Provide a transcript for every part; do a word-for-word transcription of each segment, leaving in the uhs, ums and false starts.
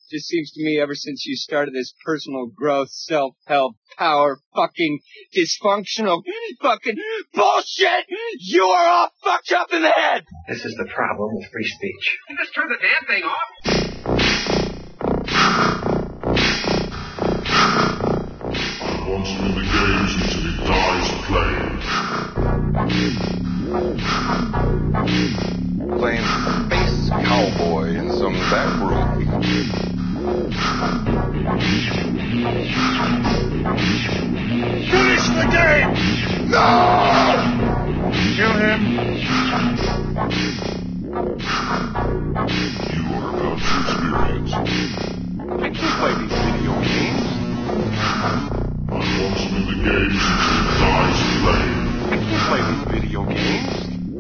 Just seems to me ever since you started this personal growth, self-help, power, fucking dysfunctional fucking bullshit, you are all fucked up in the head! This is the problem with free speech. You just turn the damn thing off. I want him in the games until he dies playing. Playing space cowboy in some back room. Finish the game! No! Kill him! You are about to experience. I can't play these video games. I want him in the games until he dies playing. I can't play these video games.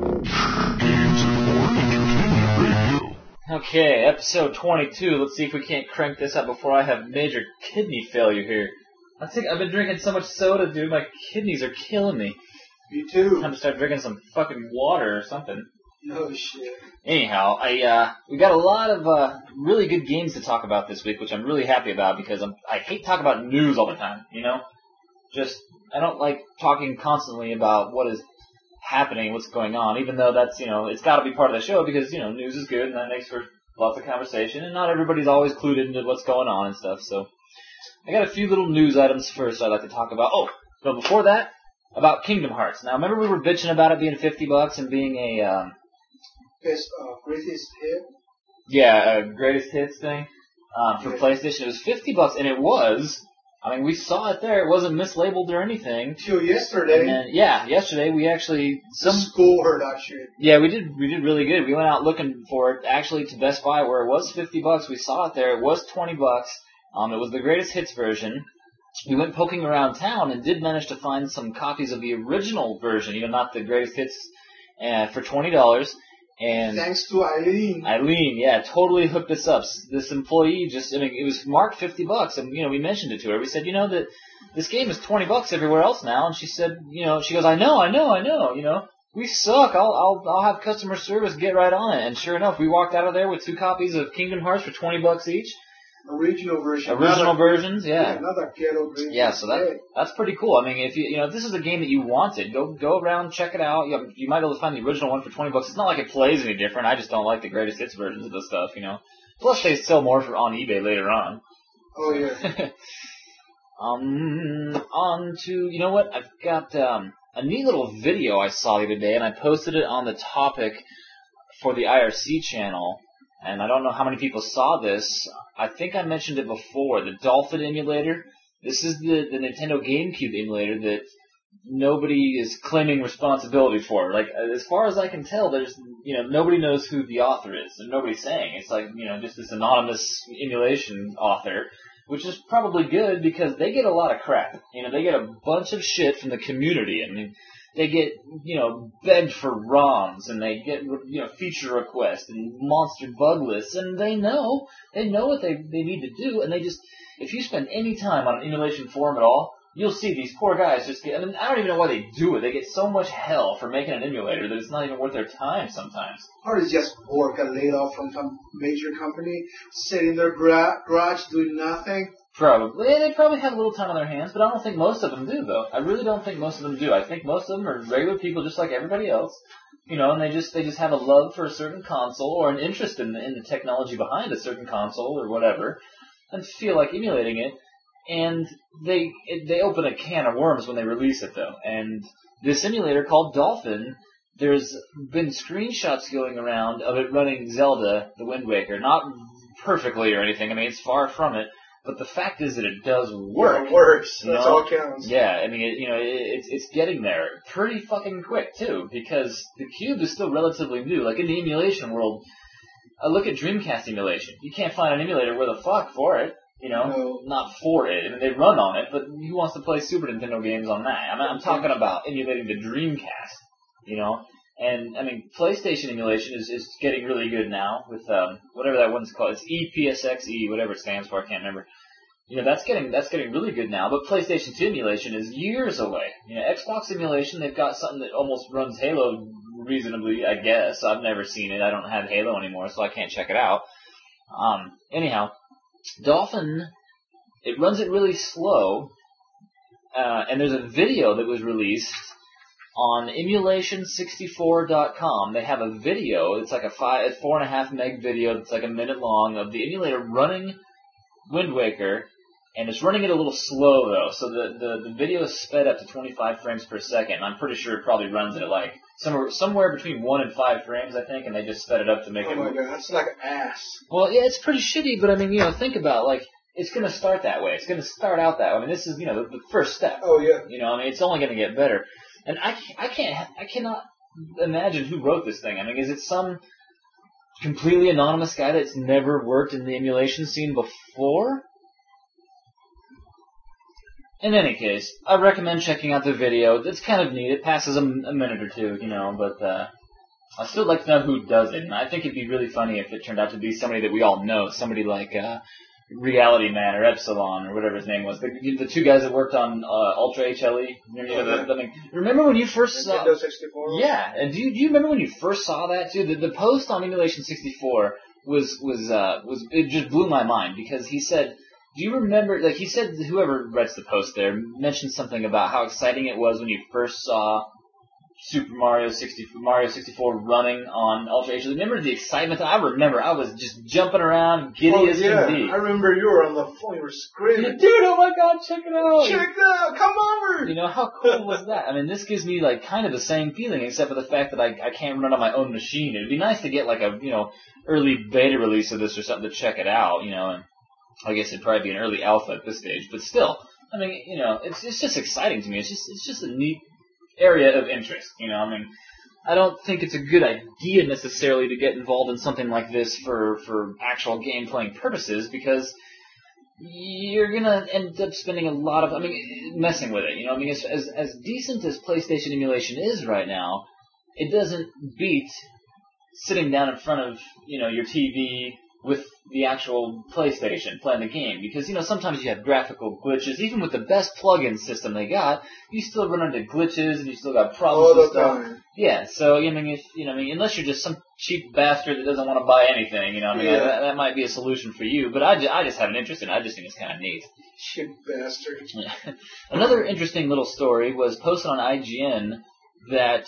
Games and more entertainment radio. Okay, episode twenty-two. Let's see if we can't crank this up before I have major kidney failure here. I think I've been drinking so much soda, dude. My kidneys are killing me. Me too. Time to start drinking some fucking water or something. No shit. Anyhow, I uh, we got a lot of uh, really good games to talk about this week, which I'm really happy about because I'm, I hate talking about news all the time. You know, just I don't like talking constantly about what is happening, what's going on, even though that's, you know, it's got to be part of the show because, you know, news is good and that makes for lots of conversation and not everybody's always clued into what's going on and stuff. So I got a few little news items first I'd like to talk about. Oh, but before that, about Kingdom Hearts. Now, remember we were bitching about it being fifty bucks and being a, um, Best, uh, greatest hit? yeah, a greatest hits thing, um, for Yeah. PlayStation. It was fifty bucks and it was, I mean, we saw it there. It wasn't mislabeled or anything. Till yesterday. And then, yeah, yesterday we actually some scored that shit. yeah we did we did really good. We went out looking for it actually to Best Buy where it was fifty bucks. We saw it there. It was twenty bucks. Um, it was the greatest hits version. We went poking around town and did manage to find some copies of the original version, even not the greatest hits, uh, for twenty dollars. And thanks to Eileen. Eileen, yeah, totally hooked us up. This employee just, I mean, it was marked fifty bucks, and, you know, we mentioned it to her. We said, you know, that this game is twenty bucks everywhere else now, and she said, you know, she goes, I know, I know, I know, you know, we suck. I'll, I'll, I'll have customer service get right on it. And sure enough, we walked out of there with two copies of Kingdom Hearts for twenty bucks each. Original version. Original Another, versions, yeah. yeah. Another ghetto version. Yeah, so that that's pretty cool. I mean, if you you know if this is a game that you wanted, go go around, check it out. You, you might be able to find the original one for twenty bucks. It's not like it plays any different. I just don't like the greatest hits versions of the stuff, you know. Plus, they sell more for on eBay later on. Oh yeah. um, on to you know what? I've got um a neat little video I saw the other day, and I posted it on the topic for the I R C channel. And I don't know how many people saw this. I think I mentioned it before. The Dolphin emulator. This is the, the Nintendo GameCube emulator that nobody is claiming responsibility for. Like, as far as I can tell, there's, you know, nobody knows who the author is. And nobody's saying. It's like, you know, just this anonymous emulation author, which is probably good because they get a lot of crap. You know, they get a bunch of shit from the community. I mean, they get, you know, begged for ROMs, and they get, you know, feature requests and monster bug lists, and they know, they know what they, they need to do, and they just, if you spend any time on an emulation forum at all, you'll see these poor guys just get, I mean, I don't even know why they do it. They get so much hell for making an emulator that it's not even worth their time sometimes. Or it's just work and laid off from some major company, sitting in their gra- garage doing nothing. Probably. They probably have a little time on their hands, but I don't think most of them do, though. I really don't think most of them do. I think most of them are regular people just like everybody else, you know, and they just they just have a love for a certain console or an interest in the, in the technology behind a certain console or whatever, and feel like emulating it. And they it, they open a can of worms when they release it, though. And this emulator called Dolphin, there's been screenshots going around of it running Zelda, the Wind Waker, not perfectly or anything. I mean, it's far from it. But the fact is that it does work. Yeah, it works. You That's know? all it counts. Yeah, I mean, it, you know, it, it's it's getting there pretty fucking quick too, because the Cube is still relatively new. Like in the emulation world, I look at Dreamcast emulation. You can't find an emulator where the fuck for it. You know, No. not for it. I mean, they run on it, but who wants to play Super Nintendo games on that? I'm, I'm talking about emulating the Dreamcast. You know. And, I mean, PlayStation emulation is, is getting really good now with, um, whatever that one's called. It's E P S X E, whatever it stands for, I can't remember. You know, that's getting, that's getting really good now, but PlayStation two emulation is years away. You know, Xbox emulation, they've got something that almost runs Halo reasonably, I guess. I've never seen it. I don't have Halo anymore, so I can't check it out. Um, anyhow, Dolphin, it runs it really slow, uh, and there's a video that was released on emulation sixty-four dot com. They have a video. It's like a five, four and a half meg video. That's like a minute long of the emulator running Wind Waker, and it's running it a little slow though. So the, the, the video is sped up to twenty-five frames per second. And I'm pretty sure it probably runs it at like somewhere somewhere between one and five frames, I think. And they just sped it up to make oh it. Oh my god, that's like ass. Well, yeah, it's pretty shitty. But I mean, you know, think about like it's gonna start that way. It's gonna start out that way. I mean, this is you know the, the first step. Oh yeah. You know, I mean, it's only gonna get better. And I, I can't, I cannot imagine who wrote this thing. I mean, is it some completely anonymous guy that's never worked in the emulation scene before? In any case, I recommend checking out the video. It's kind of neat. It passes a, a minute or two, you know, but uh, I still like to know who does it. And I think it'd be really funny if it turned out to be somebody that we all know, somebody like uh, Reality Man or Epsilon or whatever his name was. The, the two guys that worked on uh, Ultra H L E. You know, the, the, the, remember when you first saw? Nintendo sixty-four. Yeah, and do you, do you remember when you first saw that too? The, the post on Emulation sixty-four was was uh, was it just blew my mind because he said, do you remember? Like he said, whoever writes the post there mentioned something about how exciting it was when you first saw Super Mario sixty-four, Mario sixty-four running on Ultra H D. Remember the excitement? I remember I was just jumping around, giddy oh, as yeah. can be. I remember you were on the phone, you were screaming. Dude, oh my god, check it out! Check it out, come over! You know, how cool was that? I mean, this gives me like kind of the same feeling, except for the fact that I, I can't run on my own machine. It'd be nice to get like a, you know, early beta release of this or something to check it out, you know, and I guess it'd probably be an early alpha at this stage, but still, I mean, you know, it's it's just exciting to me. It's just it's just a neat area of interest, you know, I mean, I don't think it's a good idea necessarily to get involved in something like this for, for actual game playing purposes because you're gonna end up spending a lot of, I mean, messing with it, you know, I mean, as, as, as decent as PlayStation emulation is right now, it doesn't beat sitting down in front of, you know, your T V with the actual PlayStation playing the game because, you know, sometimes you have graphical glitches. Even with the best plug-in system they got, you still run into glitches and you still got problems all with the stuff. time. Yeah, so, I mean, if, you know, I mean, unless you're just some cheap bastard that doesn't want to buy anything, you know, I mean, yeah. that, that might be a solution for you, but I, ju- I just have an interest in it. I just think it's kind of neat. Cheap bastard. Another interesting little story was posted on I G N that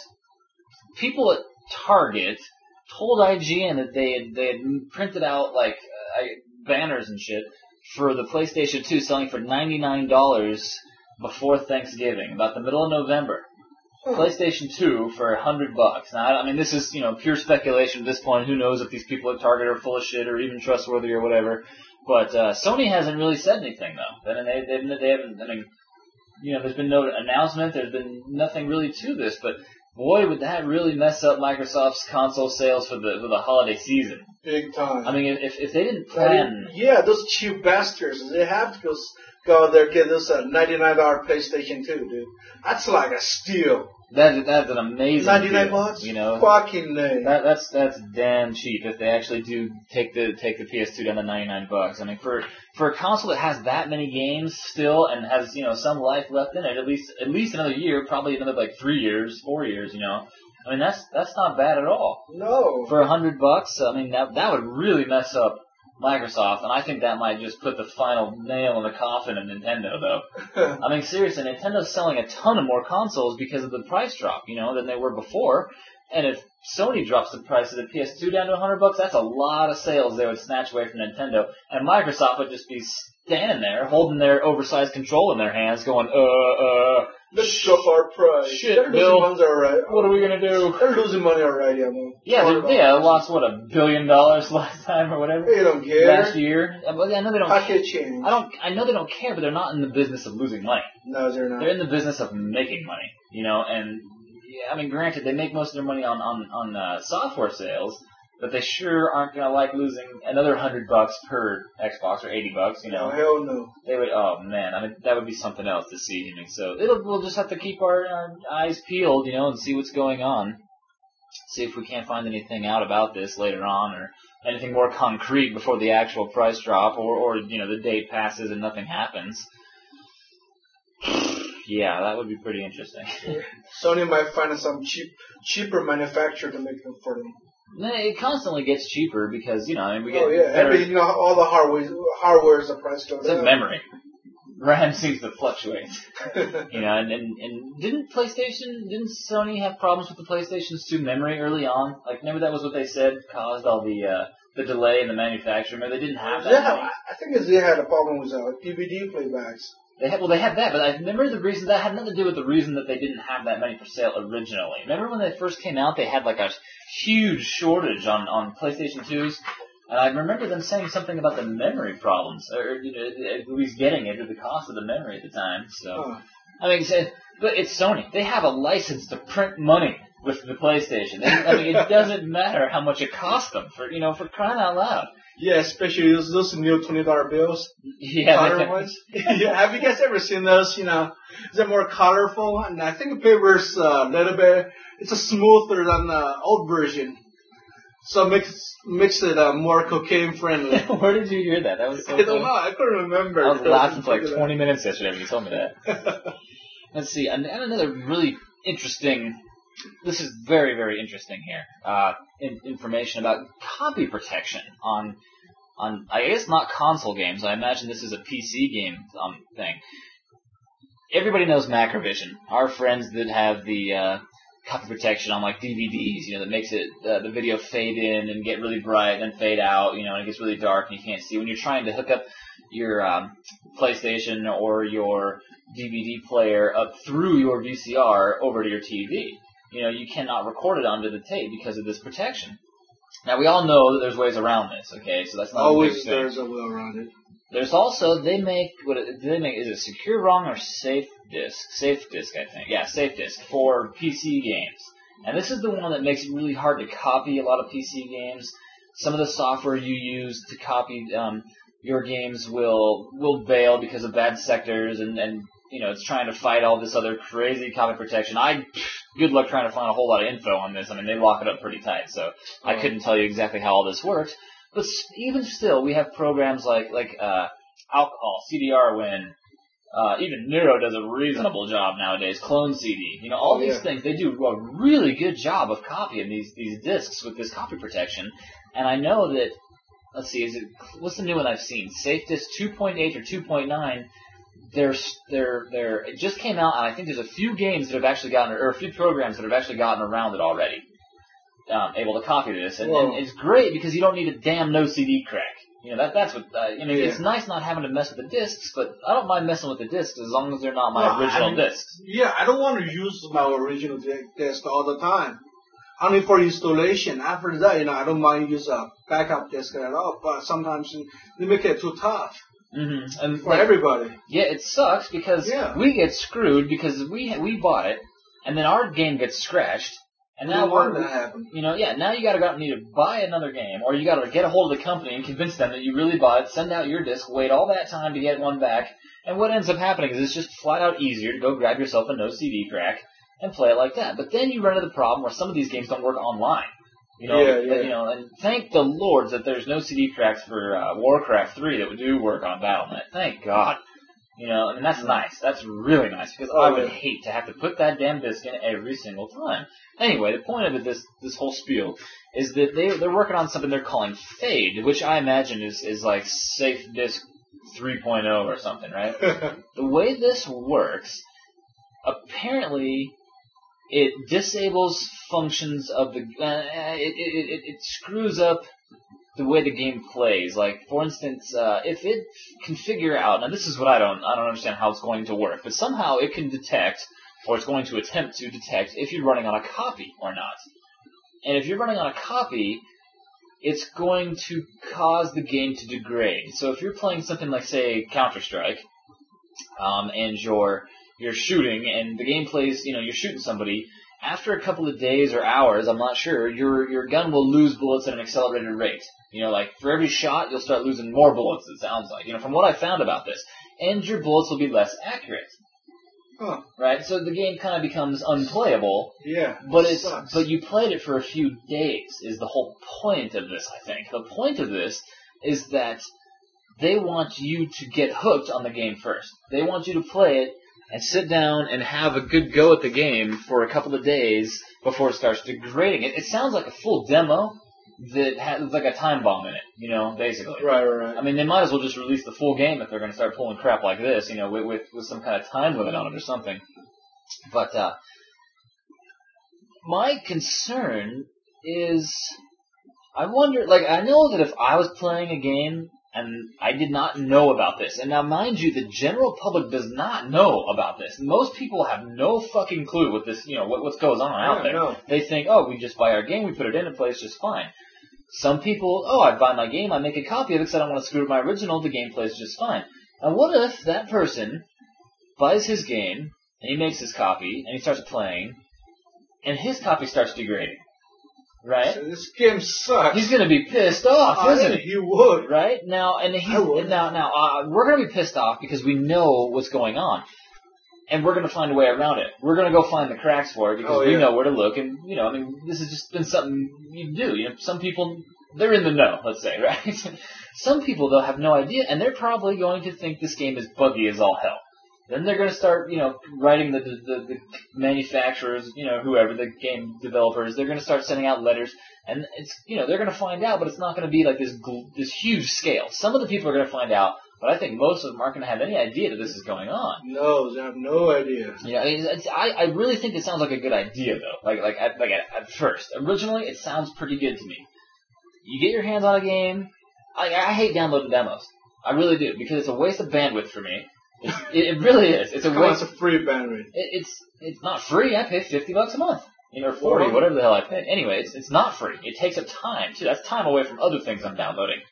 people at Target told I G N that they had, they had printed out, like, uh, banners and shit for the PlayStation two selling for ninety-nine dollars before Thanksgiving, about the middle of November. Huh. PlayStation two for a hundred bucks. Now, I mean, this is, you know, pure speculation at this point. Who knows if these people at Target are full of shit or even trustworthy or whatever. But, uh, Sony hasn't really said anything, though. I mean, they, they, they haven't, I mean, you know, there's been no announcement. There's been nothing really to this, but boy, would that really mess up Microsoft's console sales for the for the holiday season. Big time. I mean, if if they didn't plan... Yeah, those cheap bastards, they have to go, go out there and get this uh, ninety-nine dollars PlayStation two, dude. That's like a steal. That, that's an amazing ninety-nine deal, bucks? You know? Fucking name. That, that's that's damn cheap if they actually do take the take the P S two down to ninety-nine bucks. I mean, for for a console that has that many games still and has, you know, some life left in it, at least at least another year, probably another like three years, four years, you know. I mean, that's that's not bad at all. No. For a hundred bucks, I mean, that that would really mess up Microsoft, and I think that might just put the final nail in the coffin of Nintendo, though. I mean, seriously, Nintendo's selling a ton of more consoles because of the price drop, you know, than they were before. And if Sony drops the price of the P S two down to a hundred bucks, that's a lot of sales they would snatch away from Nintendo. And Microsoft would just be standing there, holding their oversized control in their hands, going, uh, uh, Let's drop our price. Shit, They're Bill. losing money already. What are we gonna do? They're losing money already, I mean. Yeah, they, yeah, lost, what, a billion dollars last time or whatever? They don't care. Last year. I know they don't Pocket change. I don't, I know they don't care, but they're not in the business of losing money. No, they're not. They're in the business of making money, you know, and, yeah, I mean, granted, they make most of their money on, on, on, uh, software sales, but they sure aren't gonna like losing another hundred bucks per Xbox or eighty bucks, you know. No, hell no. They would, oh man, I mean, that would be something else to see, I mean, so it'll, we'll just have to keep our, our eyes peeled, you know, and see what's going on. See if we can't find anything out about this later on, or anything more concrete before the actual price drop, or, or you know, the date passes and nothing happens. Yeah, that would be pretty interesting. Sony might find some cheap, cheaper manufacturer to make them for them. It constantly gets cheaper because, you know, I mean, we get Oh yeah, better. every, you know, all the hardware, hardware is the price goes It's like down. memory. RAM seems to fluctuate. You know, and, and, and didn't PlayStation, didn't Sony have problems with the PlayStation's two memory early on? Like, remember that was what they said caused all the uh, the delay in the manufacturing? Remember they didn't have that Yeah, many? I think it's, they had a problem with uh, D V D playbacks. They had, well, they had that, but I remember the reason that had nothing to do with the reason that they didn't have that many for sale originally. Remember when they first came out, they had like a huge shortage on, on PlayStation twos? And I remember them saying something about the memory problems, or you know, at least getting it, or the cost of the memory at the time. So, Huh. I mean, but it's Sony. They have a license to print money with the PlayStation. And, I mean, it doesn't matter how much it costs them for, you know, for crying out loud. Yeah, especially those, those new twenty dollar bills. Yeah, Color they can, ones. Yeah, have you guys ever seen those? You know, they're more colorful, and I think the paper's uh, a little bit. It's a smoother than the old version, so it makes makes it uh, more cocaine friendly. Where did you hear that? That was so I don't funny. know. I couldn't remember. I was laughing for like twenty minutes yesterday when you told me that. Let's see, and, and another really interesting. This is very, very interesting here. Uh, in, information about copy protection on, on I guess not console games. I imagine this is a P C game um, thing. Everybody knows Macrovision. Our friends that have the uh, copy protection on like D V Ds, you know, that makes it uh, the video fade in and get really bright and fade out, you know, and it gets really dark and you can't see. When you're trying to hook up your um, PlayStation or your D V D player up through your V C R over to your T V. You know, you cannot record it onto the tape because of this protection. Now, we all know that there's ways around this, okay? So that's not Always a big thing. there's a way around it. There's also, they make, what it, they make, is it Secure ROM or Safe Disk? Safe Disk, I think. Yeah, Safe Disk for P C games. And this is the one that makes it really hard to copy a lot of P C games. Some of the software you use to copy um, your games will will fail because of bad sectors and, and you know, it's trying to fight all this other crazy copy protection. I, good luck trying to find a whole lot of info on this. I mean, they lock it up pretty tight, so I couldn't tell you exactly how all this works. But even still, we have programs like, like, uh, Alcohol, C D R Win, uh, even Neuro does a reasonable job nowadays, Clone C D. You know, all Oh, these yeah. things, they do a really good job of copying these, these discs with this copy protection. And I know that, let's see, is it, what's the new one I've seen? SafeDisk two point eight or two point nine. They're, they're, they're, it just came out, and I think there's a few games that have actually gotten, or a few programs that have actually gotten around it already, um, able to copy this. And, and it's great because you don't need a damn no C D crack. You know, that, that's what, uh, I mean, Yeah. it's nice not having to mess with the discs, but I don't mind messing with the discs as long as they're not my No, original I mean, discs. Yeah, I don't want to use my original di- disc all the time. Only for installation. After that, you know, I don't mind use a backup disc at all. But sometimes they make it too tough Mm-hmm. And for like, everybody. yeah, it sucks because Yeah. we get screwed because we we bought it, and then our game gets scratched, and I now don't want we're, that to happen. you know, yeah, now you gotta go out and either buy another game, or you gotta get a hold of the company and convince them that you really bought it, send out your disc, wait all that time to get one back, and what ends up happening is it's just flat out easier to go grab yourself a no C D crack and play it like that. But then you run into the problem where some of these games don't work online. You know, Yeah, yeah. you know, and thank the Lord that there's no C D cracks for uh, Warcraft three that do work on Battle dot net. Thank God. You know, I mean, that's nice. That's really nice because I would yeah. hate to have to put that damn disc in every single time. Anyway, the point of it, this this whole spiel is that they they're working on something they're calling Fade, which I imagine is is like Safe Disk three point oh or something, right? The way this works, apparently, it disables functions of the. Uh, it, it it it screws up the way the game plays. Like, for instance, uh, if it can figure out, now this is what I don't, I don't understand how it's going to work, but somehow it can detect, or it's going to attempt to detect, if you're running on a copy or not. And if you're running on a copy, it's going to cause the game to degrade. So if you're playing something like, say, Counter-Strike, um, and you're, you're shooting, and the game plays, you know, you're shooting somebody, after a couple of days or hours, I'm not sure, your your gun will lose bullets at an accelerated rate. You know, like, for every shot, you'll start losing more bullets, it sounds like. You know, from what I found about this. And your bullets will be less accurate. Huh. Right? So the game kind of becomes unplayable. Yeah. But it's sucks. but you played it for a few days, is the whole point of this, I think. The point of this is that they want you to get hooked on the game first. They want you to play it and sit down and have a good go at the game for a couple of days before it starts degrading. It, it sounds like a full demo that has like a time bomb in it, you know, basically. Right, right, right. I mean, they might as well just release the full game if they're going to start pulling crap like this, you know, with, with, with some kind of time limit on it or something. But, uh, my concern is, I wonder, like, I know that if I was playing a game and I did not know about this, and now mind you, the general public does not know about this. Most people have no fucking clue what this, you know, what, what goes on out Yeah, there. no. They think, oh, we just buy our game, we put it in, it plays just fine. Some people, oh, I buy my game, I make a copy of it because I don't want to screw up my original, the game plays just fine. Now what if that person buys his game, and he makes his copy, and he starts playing, and his copy starts degrading, right? So this game sucks. He's going to be pissed off, I isn't think he? he would. Right? Now, and he's, I would. now, now, uh, we're going to be pissed off because we know what's going on. And we're going to find a way around it. We're going to go find the cracks for it because Oh, we yeah. know where to look. And, you know, I mean, this has just been something you do. You know, some people, they're in the know, let's say, right? Some people, they'll have no idea, and they're probably going to think this game is buggy as all hell. Then they're going to start, you know, writing the, the the manufacturers, you know, whoever, the game developers. They're going to start sending out letters, and it's, you know, they're going to find out, but it's not going to be like this gl- this huge scale. Some of the people are going to find out, but I think most of them aren't going to have any idea that this is going on. No, they have no idea. Yeah, it's, I I really think it sounds like a good idea though. Like like at, like at, at first, originally it sounds pretty good to me. You get your hands on a game. I I hate downloading demos. I really do because it's a waste of bandwidth for me. It's, it, it really is. It's a Come on, it's waste. a free bandwidth. It, it's it's not free. I pay fifty bucks a month, you know, or forty, Well, whatever the hell I pay. Anyway, it's it's not free. It takes up time too. That's time away from other things I'm downloading,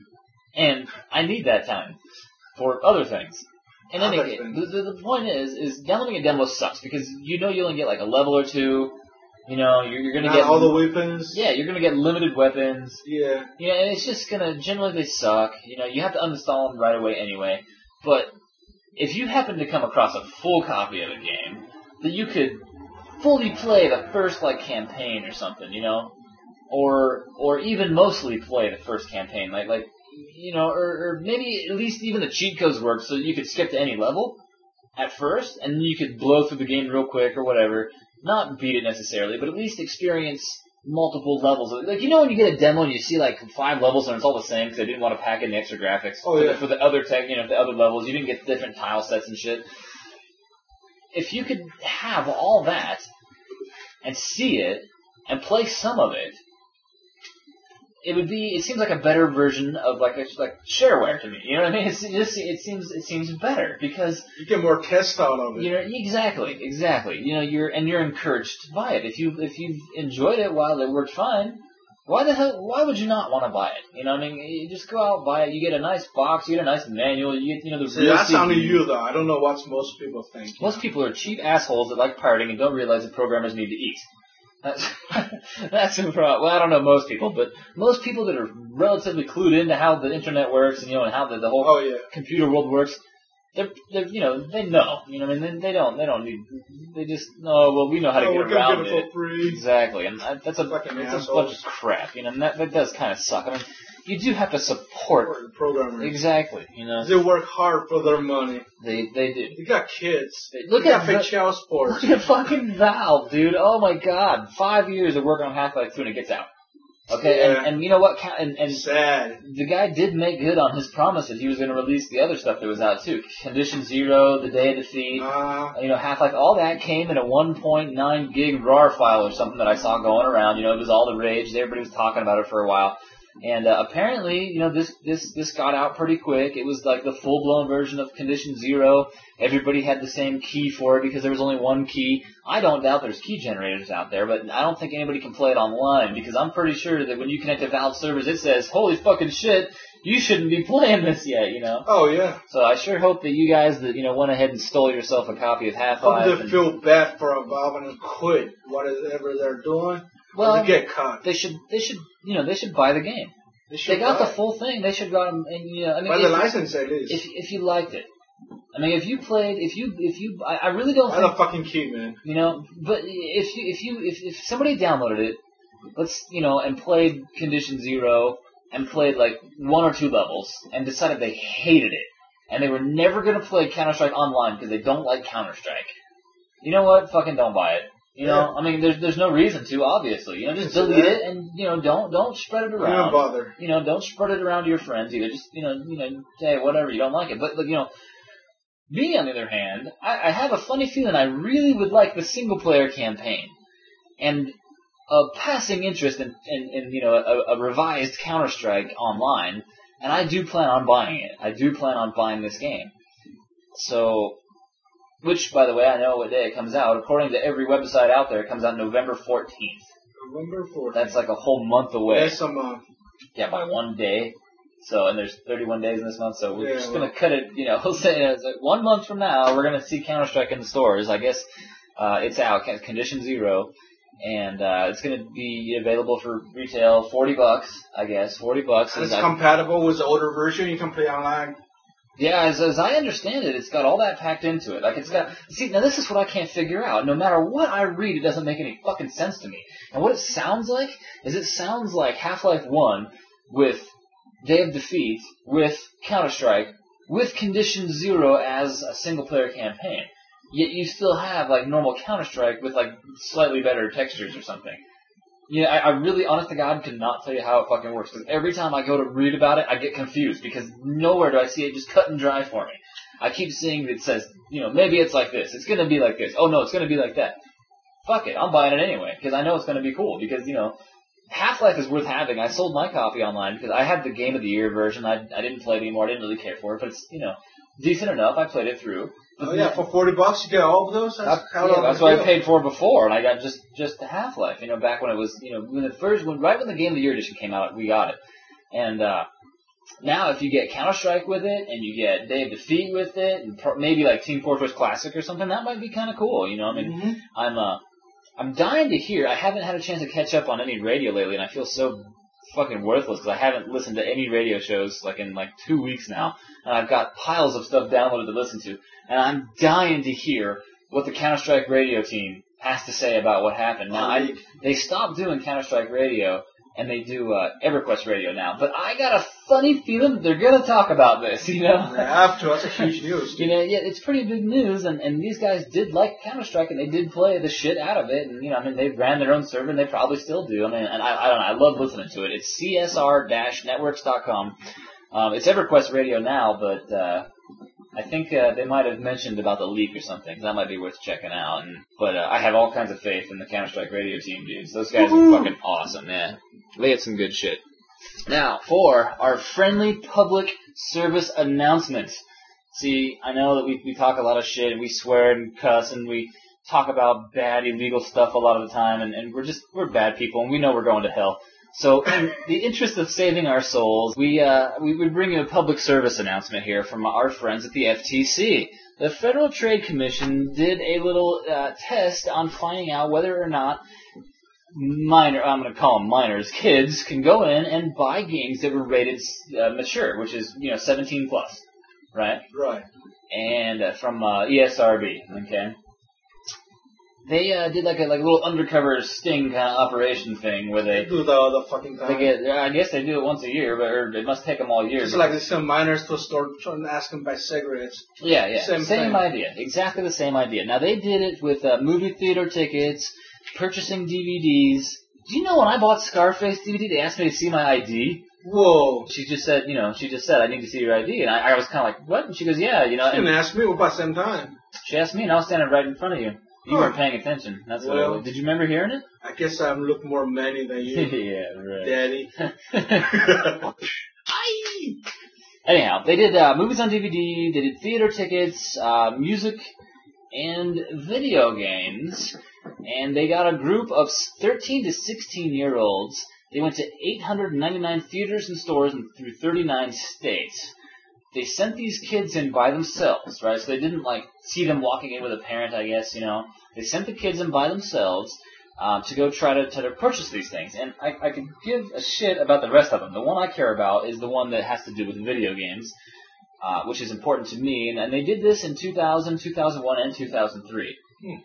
and I need that time for other things. And then Other it, things. the, the the point is is downloading a demo sucks because you know you only get like a level or two. You know, you're, you're gonna Not get all the weapons. yeah, you're gonna get limited weapons. Yeah. You know, and it's just gonna generally they suck. You know, you have to uninstall them right away anyway. But if you happen to come across a full copy of a game that you could fully play the first like campaign or something, you know, or or even mostly play the first campaign, like like you know, or, or maybe at least even the cheat codes work so that you could skip to any level at first, and then you could blow through the game real quick or whatever. Not beat it necessarily, but at least experience multiple levels. Like, you know when you get a demo and you see like five levels and it's all the same because they didn't want to pack in the extra graphics Oh, for, yeah. the, for the other tech, you know, the other levels. You didn't get different tile sets and shit. If you could have all that and see it and play some of it, it would be. It seems like a better version of like a, like shareware to me. You know what I mean? It's, it just it seems it seems better because You get more test out of it. you know exactly exactly. You know you're and you're encouraged to buy it if you if you've enjoyed it while it worked fine. Why the hell? Why would you not want to buy it? You know what I mean? You just go out buy it. You get a nice box. You get a nice manual. You get you know the See, real that's C D. only you though. I don't know what most people think. Most people are cheap assholes that like pirating and don't realize that programmers need to eat. That's, that's the problem. Well, I don't know most people, but most people that are relatively clued into how the internet works and you know and how the, the whole Oh yeah. computer world works, they're, they're you know they know. You know, what I mean, they, they don't they don't need. They just know. Well, we know how to Oh, get we're gonna around get it it. for free. Exactly, and that, that's a Fucking it's a assholes. bunch of crap. You know, and that that does kind of suck. I mean, you do have to support. Programmers. Exactly. You know, They work hard for their money. they they do. They got kids. They- look they at got fake the- child sports. Look at fucking Valve, dude. Oh my god. Five years of work on Half-Life two and it gets out. Okay, Yeah. and, and you know what? Ca- And, and Sad. the guy did make good on his promise that he was going to release the other stuff that was out too. Condition Zero, The Day of Defeat, Uh, you know, Half-Life, all that came in a one point nine gig RAR file or something that I saw going around. You know, it was all the rage. Everybody was talking about it for a while. And uh, apparently, you know, this, this this got out pretty quick. It was like the full-blown version of Condition Zero. Everybody had the same key for it because there was only one key. I don't doubt there's key generators out there, but I don't think anybody can play it online because I'm pretty sure that when you connect to Valve servers, it says, holy fucking shit, you shouldn't be playing this yet, you know? oh yeah. So I sure hope that you guys that, you know, went ahead and stole yourself a copy of Hope Half-Life. they and- feel bad for Valve and quit whatever they're doing. well, or they get caught. they should, they should, you know, they should buy the game. They, should They got buy the it. full thing. They should got them, and you know, I mean, Buy if, the license at least. if if you liked it, I mean, if you played, if you if you, I, I really don't Buy think, the fucking key, man. you know, but if you if you if, if somebody downloaded it, let's you know, and played Condition Zero and played like one or two levels and decided they hated it, and they were never going to play Counter-Strike online because they don't like Counter-Strike. You know what? Fucking don't buy it. You know, yeah. I mean, there's there's no reason to, obviously. You know, just delete it and, you know, don't don't spread it around. Don't bother. You know, don't spread it around to your friends either. Just, you know, you know, say whatever, you don't like it. But, but you know, me, on the other hand, I, I have a funny feeling I really would like the single-player campaign. And a passing interest in, in, in you know, a, a revised Counter-Strike online, and I do plan on buying it. I do plan on buying this game. So... Which, by the way, I know what day it comes out. According to every website out there, it comes out November fourteenth. November fourteenth. That's like a whole month away. Yes, a month. Yeah, by one day. So, and there's thirty-one days in this month, so we're yeah, just well. going to cut it, you know, we'll say it's like one month from now, we're going to see Counter-Strike in the stores. I guess uh, it's out, Condition Zero, and uh, it's going to be available for retail, forty bucks, I guess, forty bucks. And it's I, compatible with the older version, you can play online. Yeah, as, as I understand it, it's got all that packed into it. Like, it's got... See, now this is what I can't figure out. No matter what I read, it doesn't make any fucking sense to me. And what it sounds like is it sounds like Half-Life one with Day of Defeat, with Counter-Strike, with Condition Zero as a single-player campaign. Yet you still have, like, normal Counter-Strike with, like, slightly better textures or something. Yeah, I, I really, honest to God, could not tell you how it fucking works. Because every time I go to read about it, I get confused. Because nowhere do I see it just cut and dry for me. I keep seeing it says, you know, maybe it's like this. It's going to be like this. Oh, no, it's going to be like that. Fuck it. I'm buying it anyway. Because I know it's going to be cool. Because, you know, Half-Life is worth having. I sold my copy online because I had the Game of the Year version. I, I didn't play it anymore. I didn't really care for it. But it's, you know, decent enough. I played it through. Oh yeah, for forty bucks you get all of those. That's, I, yeah, that's what I paid for before, and I got just just the Half-Life. You know, back when it was, you know, when the first, when right when the Game of the Year edition came out, we got it. And uh, now, if you get Counter-Strike with it, and you get Day of Defeat with it, and pro- maybe like Team Fortress Classic or something, that might be kind of cool. You know, I mean, mm-hmm. I'm uh, I'm dying to hear. I haven't had a chance to catch up on any radio lately, and I feel so fucking worthless because I haven't listened to any radio shows like in like two weeks now, and I've got piles of stuff downloaded to listen to. And I'm dying to hear what the Counter-Strike radio team has to say about what happened. Now, I, they stopped doing Counter-Strike radio, and they do uh, EverQuest radio now. But I got a funny feeling they're going to talk about this, you know? They have to. That's a huge news. You know, yeah, it's pretty big news, and, and these guys did like Counter-Strike, and they did play the shit out of it. And, you know, I mean, they ran their own server, and they probably still do. I mean, and I, I don't know, I love listening to it. It's C S R networks dot com. Um, it's EverQuest radio now, but... Uh, I think uh, they might have mentioned about the leak or something. That might be worth checking out. And, but uh, I have all kinds of faith in the Counter-Strike radio team, dudes. Those guys Woo-hoo! Are fucking awesome, man. They had some good shit. Now, for our friendly public service announcement. See, I know that we, we talk a lot of shit, and we swear and cuss, and we talk about bad, illegal stuff a lot of the time, and, and we're just, we're bad people, and we know we're going to hell. So, in the interest of saving our souls, we uh, we would bring you a public service announcement here from our friends at the F T C. The Federal Trade Commission did a little uh, test on finding out whether or not minor, I'm going to call them minors, kids, can go in and buy games that were rated uh, mature, which is, you know, seventeen plus, right? Right. And uh, from uh, E S R B, okay? They uh, did like a like a little undercover sting kind of operation thing where they, they do the the fucking time. They get, I guess they do it once a year, but or it must take them all year. Just like they send minors to a store trying to ask them to buy cigarettes. Yeah, yeah, same, same idea, exactly the same idea. Now they did it with uh, movie theater tickets, purchasing D V Ds. Do you know when I bought Scarface D V D, they asked me to see my I D? Whoa. She just said, you know, she just said, I need to see your I D, and I, I was kind of like, what? And she goes, yeah, you know. She didn't ask me. What about the same time? She asked me, and I was standing right in front of you. You huh. weren't paying attention. That's what. Well, it was. Did you remember hearing it? I guess I look more manly than you. Yeah, right. Daddy. Anyhow, they did uh, movies on D V D, they did theater tickets, uh, music, and video games, and they got a group of thirteen to sixteen-year-olds. They went to eight hundred ninety-nine theaters and stores in, through thirty-nine states. They sent these kids in by themselves, right? So they didn't, like, see them walking in with a parent, I guess, you know. They sent the kids in by themselves uh, to go try to, to purchase these things. And I, I could give a shit about the rest of them. The one I care about is the one that has to do with video games, uh, which is important to me. And, and they did this in two thousand, two thousand one, and two thousand three. Hmm.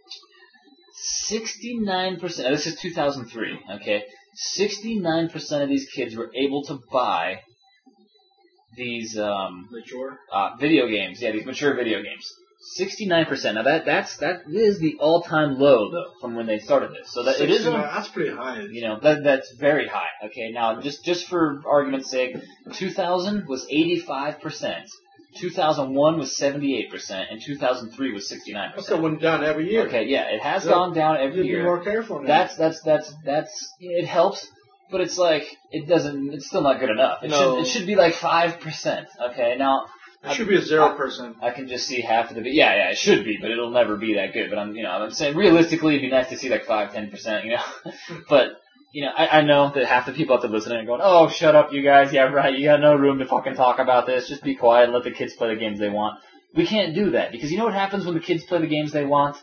sixty-nine percent, this is two thousand three, okay? sixty-nine percent of these kids were able to buy these um, Mature. uh, video games, yeah, these mature video games. sixty-nine percent. Now that that's that is the all-time low though from when they started this. So that it is a, That's pretty high. you know, that that's very high. Okay, now just just for argument's sake, two thousand was eighty-five percent. two thousand one was seventy-eight percent, and two thousand three was sixty-nine percent. So it went down every year. Okay, yeah, it has Yeah. gone down every Be year. more careful now. That's that's that's that's it helps, but it's like it doesn't. It's still not good enough. It No. should it should be like five percent. Okay, now It should be a zero percent. I can just see half of the. Yeah, yeah, it should be, but it'll never be that good. But I'm, you know, I'm saying realistically, it'd be nice to see like five, ten percent. You know, but. You know, I, I know that half the people out there listening are going, oh, shut up, you guys. Yeah, right. You got no room to fucking talk about this. Just be quiet and let the kids play the games they want. We can't do that because you know what happens when the kids play the games they want?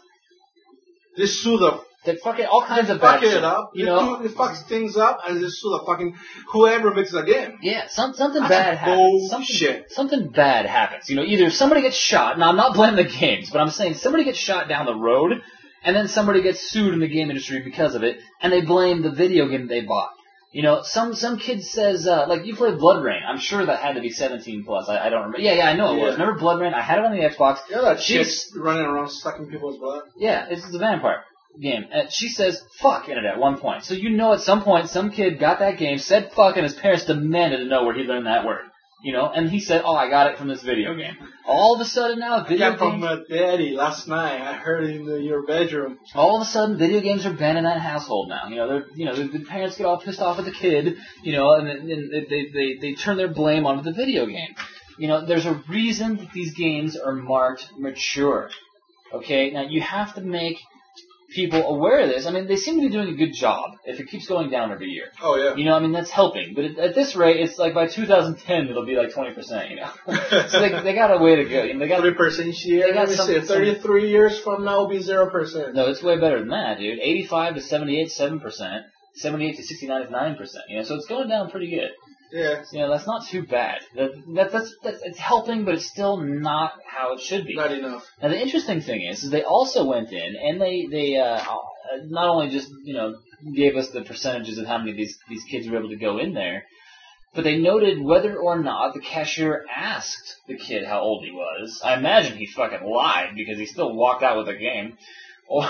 They sue the They fucking all kinds they of bad fuck shit. it up. You they, know? do, they fucks things up and they sue the fucking whoever makes the game. Yeah, some, something That's bad happens. bullshit. Something, something bad happens. You know, either somebody gets shot. Now, I'm not blaming the games, but I'm saying somebody gets shot down the road, and then somebody gets sued in the game industry because of it, and they blame the video game they bought. You know, some some kid says, uh, like, you play Blood Rain. I'm sure that had to be seventeen plus. I, I don't remember. Yeah, yeah, I know it Yeah. was. Remember Blood Rain? I had it on the Xbox. Yeah, that She's- shit's running around sucking people's blood. Yeah, it's the vampire game. And she says, fuck in it at one point. So you know at some point some kid got that game, said fuck, and his parents demanded to know where he learned that word. You know, and he said, oh, I got it from this video game. All of a sudden now, video Yeah, from games... uh, Daddy last night. I heard it in the, your bedroom. All of a sudden, video games are banned in that household now. You know, they're, you know, the, the parents get all pissed off at the kid, you know, and, then- and they, they, they turn their blame onto the video game. You know, there's a reason that these games are marked mature. Okay? Now, you have to make people aware of this. I mean, they seem to be doing a good job if it keeps going down every year. Oh, yeah. You know, I mean, that's helping. But at, at this rate, it's like by two thousand ten, it'll be like twenty percent, you know. So they, they got a way to go. You know, they got thirty percent each year. they got Let me some- say, some- thirty-three years from now will be zero percent. No, it's way better than that, dude. eighty-five to seventy-eight, seven percent. seventy-eight to sixty-nine is nine percent. You know, so it's going down pretty good. Yeah. You know, that's not too bad. That, that that's, that's it's helping, but it's still not how it should be. Not enough. Now the interesting thing is, is they also went in and they they uh, not only just you know gave us the percentages of how many of these these kids were able to go in there, but they noted whether or not the cashier asked the kid how old he was. I imagine he fucking lied because he still walked out with the game, or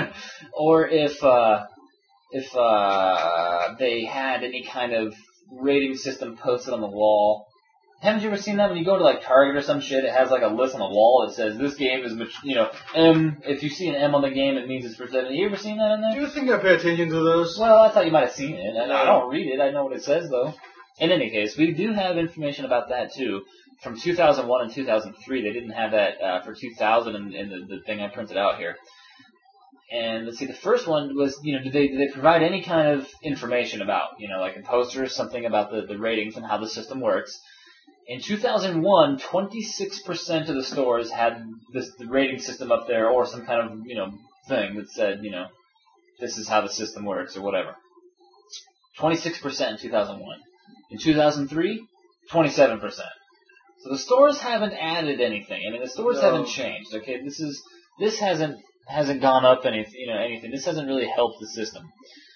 or if uh, if uh, they had any kind of rating system posted on the wall. Haven't you ever seen that when you go to like Target or some shit? It has like a list on the wall that says this game is, mat- you know, M. If you see an M on the game, it means it's for seven. You ever seen that in Do there? you think I pay attention to those? Well, I thought you might have seen it. I, I don't read it. I know what it says though. In any case, we do have information about that too. From two thousand one and two thousand three, they didn't have that uh, for two thousand in, in the, the thing I printed out here. And let's see, the first one was, you know, did they did they provide any kind of information about, you know, like a poster, something about the, the ratings and how the system works? In two thousand one, twenty-six percent of the stores had this the rating system up there, or some kind of, you know, thing that said, you know, this is how the system works or whatever. twenty-six percent in two thousand one. In two thousand three, twenty-seven percent. So the stores haven't added anything. I mean, the stores No. haven't changed. Okay, this is this hasn't hasn't gone up any you know anything. This hasn't really helped the system.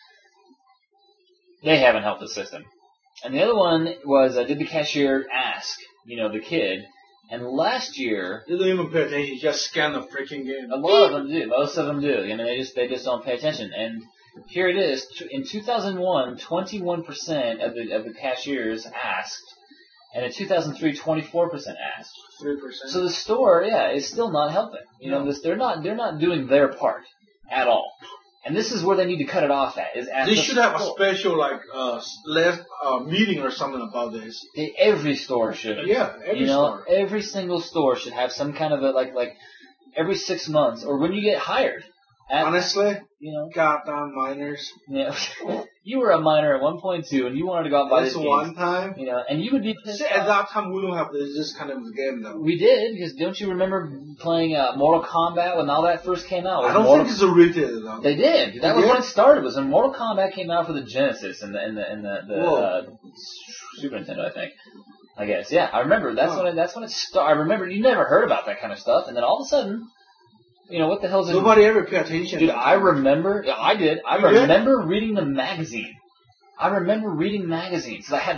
They haven't helped the system. And the other one was, uh, did the cashier ask, you know, the kid? And last year, They don't even pay attention. You just scan the freaking game. a lot of them do. Most of them do. I mean, they just they just don't pay attention. And here it is. In two thousand one, twenty-one percent of the of the cashiers asked, and in two thousand three, twenty-four percent asked. Three percent. So the store, yeah, is still not helping. You know, No. this, they're not they're not doing their part at all. And this is where they need to cut it off at. Is at They the should have a store. special like uh last uh meeting or something about this. They, every store should. Yeah, every you know, store. every single store should have some kind of a like like every six months or when you get hired. At, Honestly, you know, goddamn minors. yeah, you were a minor at one point two, and you wanted to go out and buy This this one time. You know, and you would be pissed See, at off. that time we don't have this, this kind of game though. We did because don't you remember playing uh, Mortal Kombat when all that first came out? It was I don't Mortal think it's a retail though. They did. That They was did? when it started. Was when Mortal Kombat came out for the Genesis and the and the and the, the Whoa. uh, Super Nintendo, I think. I guess. Yeah, I remember. That's Huh. when it, that's when it started. I remember you never heard about that kind of stuff, and then all of a sudden, you know what the hell's it? Nobody ever paid attention. Dude, I remember. Yeah, I did. I You did? remember reading the magazine. I remember reading magazines. I had like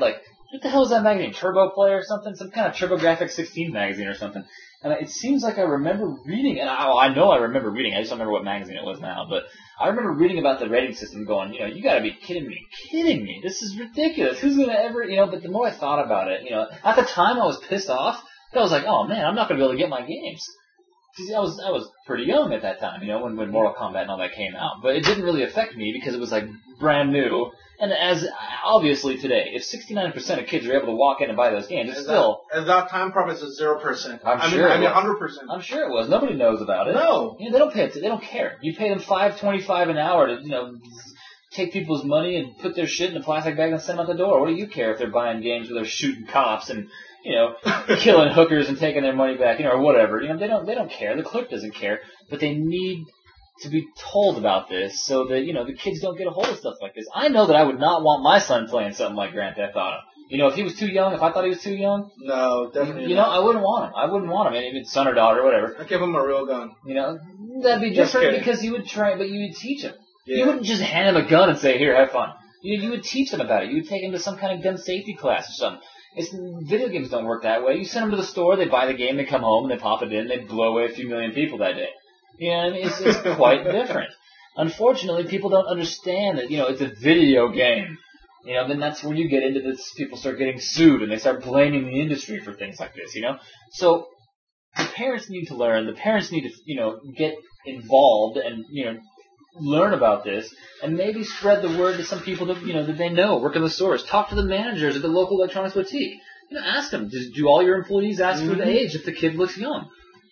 what the hell is that magazine? Turbo Play or something? Some kind of TurboGrafx sixteen magazine or something. And it seems like I remember reading, and I, I know I remember reading, I just don't remember what magazine it was now, but I remember reading about the rating system going, you know, you gotta be kidding me, kidding me, this is ridiculous, who's gonna ever, you know, but the more I thought about it, you know, at the time I was pissed off, I was like, oh man, I'm not gonna be able to get my games. I was I was pretty young at that time, you know, when, when Mortal Kombat and all that came out, but it didn't really affect me because it was like brand new. And as obviously today, if sixty-nine percent of kids are able to walk in and buy those games, it's At still... That, at that time, probably it's a zero percent. I'm I sure mean, I mean, it was. one hundred percent. I'm sure it was. Nobody knows about it. No. You know, they don't pay it. They don't care. You pay them five twenty-five an hour to, you know, take people's money and put their shit in a plastic bag and send them out the door. What do you care if they're buying games where they're shooting cops and, you know, killing hookers and taking their money back, you know, or whatever. You know, they don't. They don't care. The clerk doesn't care. But they need to be told about this so that, you know, the kids don't get a hold of stuff like this. I know that I would not want my son playing something like Grand Theft Auto. You know, if he was too young, if I thought he was too young, No, definitely you know, not. I wouldn't want him. I wouldn't want him. If it's son or daughter, whatever. I'd give him a real gun. You know, that'd be Just different kidding. because you would try, but you would teach him. Yeah. You wouldn't just hand him a gun and say, "Here, have fun." You you would teach them about it. You would take him to some kind of gun safety class or something. It's, video games don't work that way. You send them to the store, they buy the game, they come home, they pop it in, they blow away a few million people that day. You know, what I mean? It's, it's quite different. Unfortunately, people don't understand that, you know, it's a video game. You know, then that's when you get into this, people start getting sued and they start blaming the industry for things like this, you know? So, the parents need to learn, the parents need to, you know, get involved and, you know, learn about this and maybe spread the word to some people that, you know, that they know, work in the stores. Talk to the managers at the local electronics boutique. You know, ask them, do, do all your employees ask Mm-hmm. for the age if the kid looks young?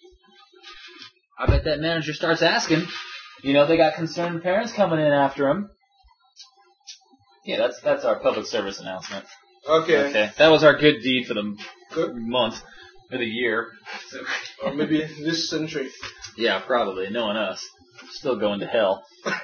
I bet that manager starts asking. You know, they got concerned parents coming in after them. Yeah, that's that's our public service announcement. Okay. Okay, that was our good deed for the Good. month, for the year. So, Or maybe this century. yeah, probably, knowing us. Still going to hell.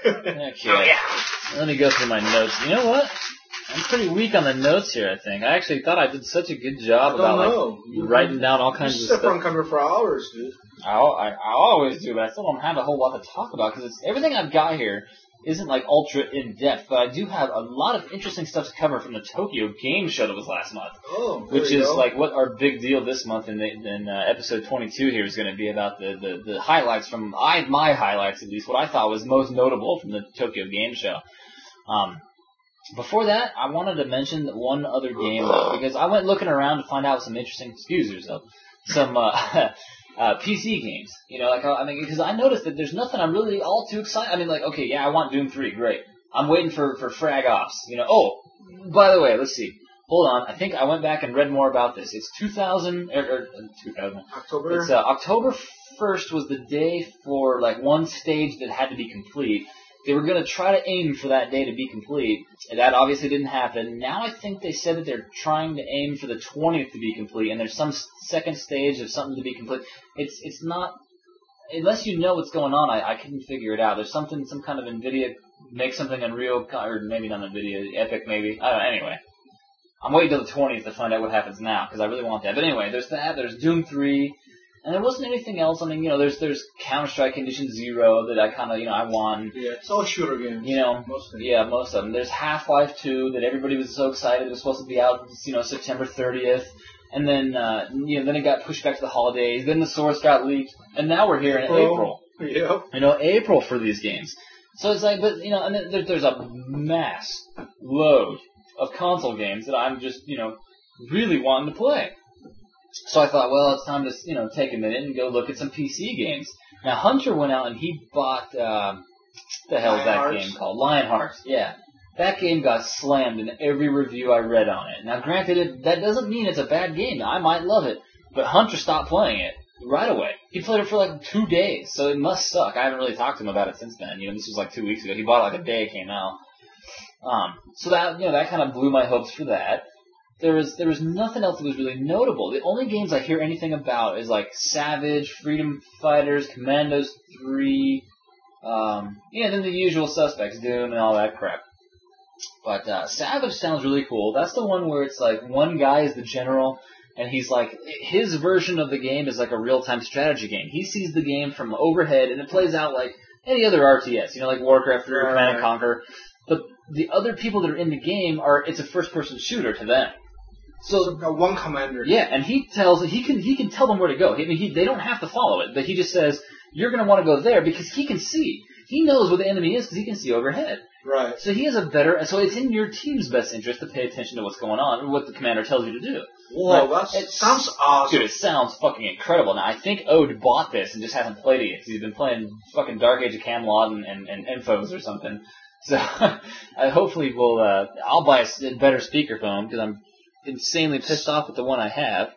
Okay, let me go through my notes. You know what? I'm pretty weak on the notes here, I think. I actually thought I did such a good job I about don't know. like writing down all You kinds of sit stuff. on camera for hours, dude. I, I, I always do, but I still don't have a whole lot to talk about because everything I've got here isn't like ultra in depth, but I do have a lot of interesting stuff to cover from the Tokyo Game Show that was last month, Oh, there which you is go. like what our big deal this month in, the, in uh, episode twenty-two here is going to be about the, the, the highlights from I my highlights at least what I thought was most notable from the Tokyo Game Show. Um, before that, I wanted to mention one other game because I went looking around to find out some interesting, excuse yourself, some uh, uh, P C games. You know, like I mean, because I noticed that there's nothing I'm really all too excited. I mean, like, okay, yeah, I want Doom three, great. I'm waiting for for Frag Ops. You know, oh, by the way, let's see. Hold on, I think I went back and read more about this. It's two thousand or, or two thousand. October. It's uh, October first was the day for like one stage that had to be complete. They were going to try to aim for that day to be complete. That obviously didn't happen. Now I think they said that they're trying to aim for the twentieth to be complete, and there's some second stage of something to be complete. It's it's not, unless you know what's going on, I, I couldn't figure it out. There's something, some kind of NVIDIA, make something Unreal, or maybe not NVIDIA, Epic maybe. I don't know, anyway. I'm waiting till the twentieth to find out what happens now, because I really want that. But anyway, there's that, there's Doom three, and there wasn't anything else. I mean, you know, there's there's Counter-Strike Condition Zero that I kind of, you know, I won. Yeah, it's all shooter games. You know, mostly. yeah, most of them. There's Half-Life two that everybody was so excited it was supposed to be out, you know, September thirtieth. And then, uh, you know, then it got pushed back to the holidays. Then the source got leaked. And now we're here in April. Yep. You know, April for these games. So it's like, but, you know, and then there, there's a mass load of console games that I'm just, you know, really wanting to play. So I thought, well, it's time to, you know, take a minute and go look at some P C games. Now, Hunter went out and he bought, um, what the hell is that Lionhearts. game called? Lionhearts, yeah. That game got slammed in every review I read on it. Now, granted, it, that doesn't mean it's a bad game. I might love it. But Hunter stopped playing it right away. He played it for like two days, so it must suck. I haven't really talked to him about it since then. You know, this was like two weeks ago. He bought it like a day it came out. Um, so that, you know, that kind of blew my hopes for that. There was there was nothing else that was really notable. The only games I hear anything about is like Savage, Freedom Fighters, Commandos three, um, yeah, then the usual suspects, Doom and all that crap. But uh, Savage sounds really cool. That's the one where it's like one guy is the general, and he's like, his version of the game is like a real-time strategy game. He sees the game from overhead, and it plays out like any other R T S, you know, like Warcraft three or Command and Conquer. But the other people that are in the game are, it's a first-person shooter to them. So So, uh, one commander. yeah, and he tells he can he can tell them where to go. I mean, he, they don't have to follow it, but he just says you're going to want to go there because he can see. He knows where the enemy is because he can see overhead. Right. So he has a better. So it's in your team's best interest to pay attention to what's going on and what the commander tells you to do. Whoa, Like, that it sounds awesome. Dude, it sounds fucking incredible. Now, I think Ode bought this and just hasn't played it yet because he's been playing fucking Dark Age of Camelot and, and, and Infos or something. So, I hopefully will, uh, I'll buy a s- better speakerphone because I'm insanely pissed off with the one I have.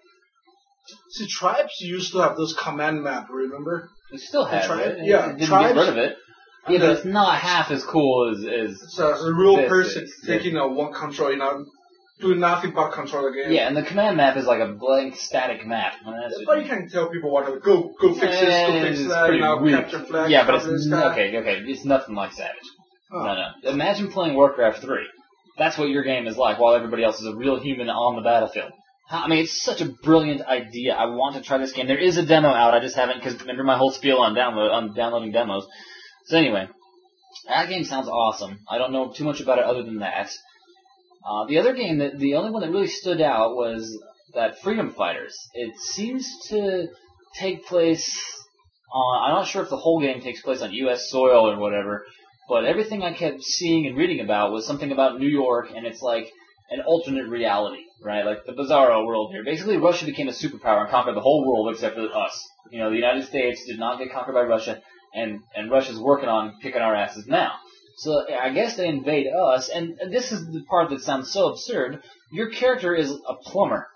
See, Tribes used to have this command map, remember? It still has Tri- it. yeah, It didn't Tribes- get rid of it. Yeah, And but the- it's not half as cool as... as So as a real This person is- taking a one control, you know, doing nothing but control the game. yeah, and the command map is like a blank static map. I mean, that's But you can tell people what to go, go fix this, go Eh, fix it's that, pretty you know, weak. capture flag, Yeah, but cover it's this n- guy. okay. Okay, it's nothing like Savage. Oh. No, no. Imagine playing Warcraft three. That's what your game is like, while everybody else is a real human on the battlefield. How, I mean, it's such a brilliant idea. I want to try this game. There is a demo out. I just haven't, because remember my whole spiel on download on downloading demos. So anyway, that game sounds awesome. I don't know too much about it other than that. Uh, the other game, that the only one that really stood out was that Freedom Fighters. It seems to take place on, I'm not sure if the whole game takes place on U S soil or whatever, but everything I kept seeing and reading about was something about New York, and it's like an alternate reality, right? Like the Bizarro world here. Basically, Russia became a superpower and conquered the whole world except for us. You know, the United States did not get conquered by Russia, and, and Russia's working on kicking our asses now. So I guess they invade us, and this is the part that sounds so absurd. Your character is a plumber.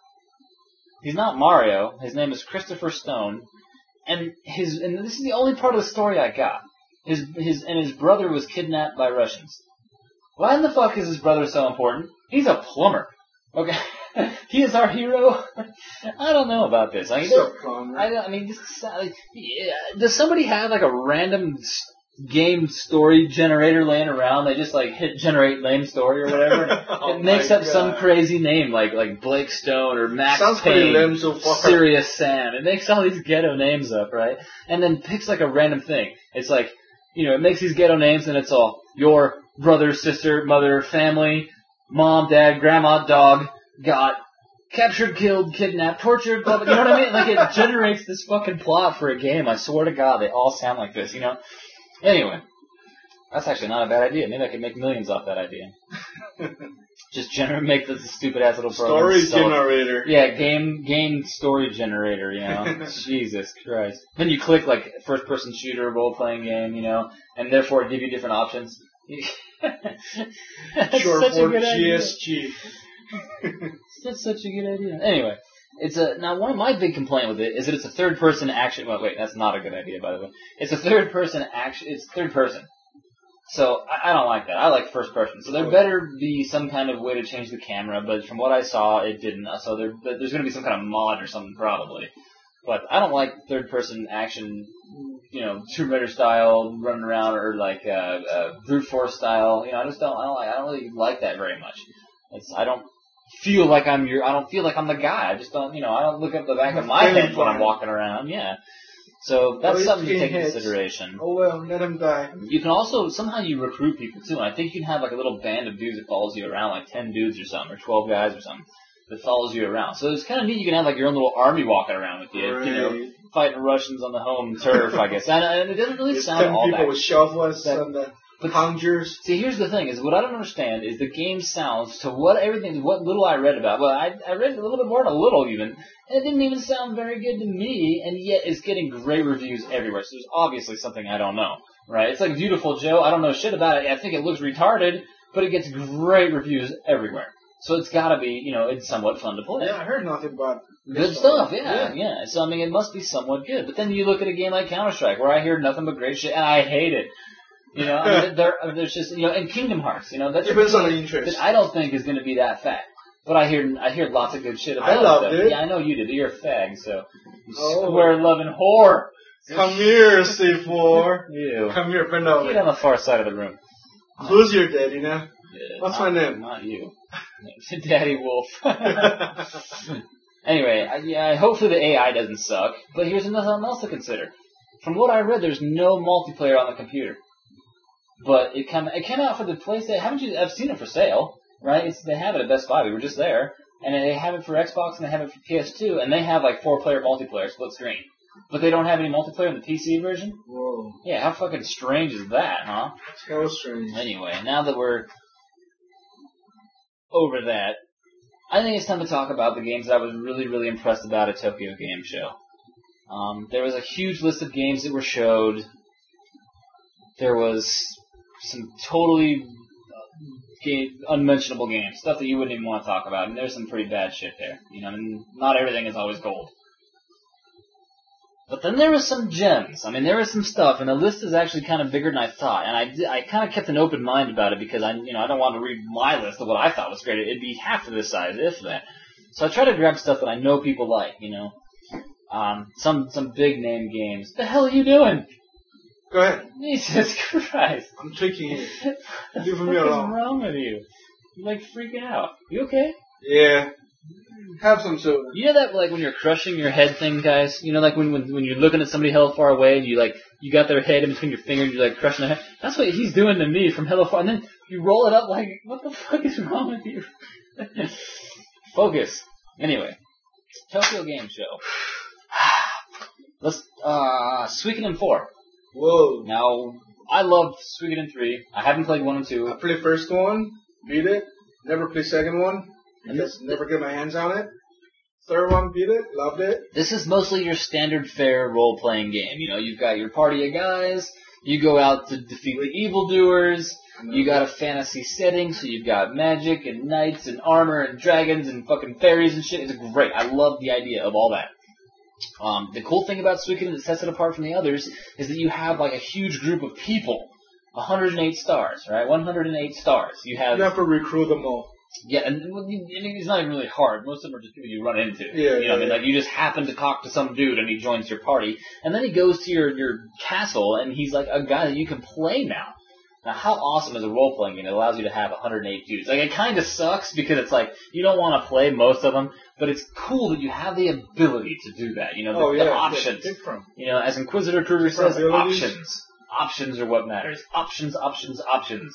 He's not Mario. His name is Christopher Stone, and his and this is the only part of the story I got. His his and his brother was kidnapped by Russians. Why in the fuck is his brother so important? He's a plumber. Okay, he is our hero. I don't know about this. I mean, So plumber. I, I mean, this is, like, yeah, does somebody have like a random s- game story generator laying around? They just like hit generate name story or whatever. Oh It makes my up some God. crazy name like like Blake Stone or Max Sounds pretty Payne, lame so far. Sirius Sam. It makes all these ghetto names up, right? And then picks like a random thing. It's like, you know, it makes these ghetto names and it's all your brother, sister, mother, family, mom, dad, grandma, dog, got captured, killed, kidnapped, tortured, blah, blah, you know what I mean? Like, it generates this fucking plot for a game. I swear to God, they all sound like this, you know? Anyway, that's actually not a bad idea. Maybe I could make millions off that idea. Just generate, make this stupid-ass little program. Story sell it. generator. Yeah, game game story generator, you know. Jesus Christ. Then you click like first person shooter role playing game, you know, and therefore give you different options. That's Short such a for good G idea. S G. That's such a good idea. Anyway, it's a now one of my big complaint with it is that it's a third person action. Well, wait, that's not a good idea, by the way. It's a third person action. It's third person. So I, I don't like that. I like first person. So there better be some kind of way to change the camera, but from what I saw, it didn't. So there, there's going to be some kind of mod or something probably. But I don't like third person action, you know, Tomb Raider style running around or like uh, uh, brute force style. You know, I just don't. I don't like. I don't really like that very much. It's. I don't feel like I'm your. I don't feel like I'm the guy. I just don't. You know, I don't look up the back of my head when I'm walking around. Yeah. So that's Oh, something to he's take into getting hits. consideration. Oh well, let him die. You can also, somehow you recruit people too, and I think you can have like a little band of dudes that follows you around, like ten dudes or something, or twelve guys or something, that follows you around. So it's kind of neat, you can have like your own little army walking around with you, Right. you know, fighting Russians on the home turf, I guess. And, and it doesn't really There's sound ten all people that. with shovels that- and the but- conjures. See, here's the thing, is what I don't understand is the game sounds, to what everything, what little I read about, well, I, I read a little bit more than a little even, and it didn't even sound very good to me, and yet it's getting great reviews everywhere, so there's obviously something I don't know, right? It's like Beautiful Joe, I don't know shit about it, I think it looks retarded, but it gets great reviews everywhere. So it's gotta be, you know, it's somewhat fun to play. Yeah, I heard nothing but Good stuff, yeah, yeah, So, I mean, it must be somewhat good. But then you look at a game like Counter-Strike, where I hear nothing but great shit, and I hate it. You know, I mean, there, there's just, you know, and Kingdom Hearts, you know, that's Depends a on the game interest. that I don't think is going to be that fat. But I hear, I hear lots of good shit about I loved it. though. it. Yeah, I know you did, but you're a fag, so. You Oh. square-loving whore. Come here, C four. You. Come here, bend Get over. on the far side of the room. Who's your daddy now? Yeah, What's not, my name? Not you. Daddy Wolf. Anyway, I, yeah, hopefully the A I doesn't suck. But here's another something else to consider. From what I read, there's no multiplayer on the computer. But it came it came out for the PlayStation. Haven't you? I've seen it for sale, right? It's, they have it at Best Buy. We were just there. And they have it for Xbox and they have it for P S two, and they have like four-player multiplayer split screen. But they don't have any multiplayer in the P C version? Whoa. Yeah, how fucking strange is that, huh? That's hell strange. Anyway, now that we're over that, I think it's time to talk about the games that I was really, really impressed about at Tokyo Game Show. Um, there was a huge list of games that were showed. There was some totally game, unmentionable games, stuff that you wouldn't even want to talk about, and there's some pretty bad shit there. You know, and not everything is always gold. But then there was some gems. I mean, there was some stuff, and the list is actually kind of bigger than I thought. And I, did, I kind of kept an open mind about it because I, you know, I don't want to read my list of what I thought was great. It'd be half of this size, if that. So I try to grab stuff that I know people like. You know, um, some some big name games. The hell are you doing? Go ahead. Jesus Christ! I'm tweaking it. What Leave the me fuck alone. is wrong with you? You're like freaking out. You okay? Yeah. Have some soda. You know that, like, when you're crushing your head thing, guys? You know, like, when when, when you're looking at somebody hella far away and you, like, you got their head in between your fingers and you're, like, crushing their head? That's what he's doing to me from hella far. And then you roll it up like, what the fuck is wrong with you? Focus. Anyway. Tokyo Game Show. Let's, uh, Suikoden four. Whoa. Now, I loved Suikoden three. I haven't played one and two. I played first one, beat it, never played second one. And Just never get my hands on it. Third one, beat it, loved it. This is mostly your standard fare role-playing game. You know, you've got your party of guys, you go out to defeat the evildoers, you got a fantasy setting, so you've got magic and knights and armor and dragons and fucking fairies and shit. It's great. I love the idea of all that. Um, the cool thing about Suikoden that sets it apart from the others is that you have like a huge group of people. one hundred eight stars, right? one hundred eight stars. You have... You have to recruit them all. Yeah, and I mean, it's not even really hard. Most of them are just people you run into. Yeah, you know yeah, what I mean? yeah. Like, you just happen to talk to some dude and he joins your party. And then he goes to your, your castle and he's like a guy that you can play now. Now, how awesome is a role-playing game that allows you to have one hundred eight dudes? Like, it kind of sucks because it's like, you don't want to play most of them, but it's cool that you have the ability to do that. You know, the, Oh, yeah. the options. Pick from. You know, as Inquisitor Kruger says, Abilities. options. Options are what matters. Options, options, options.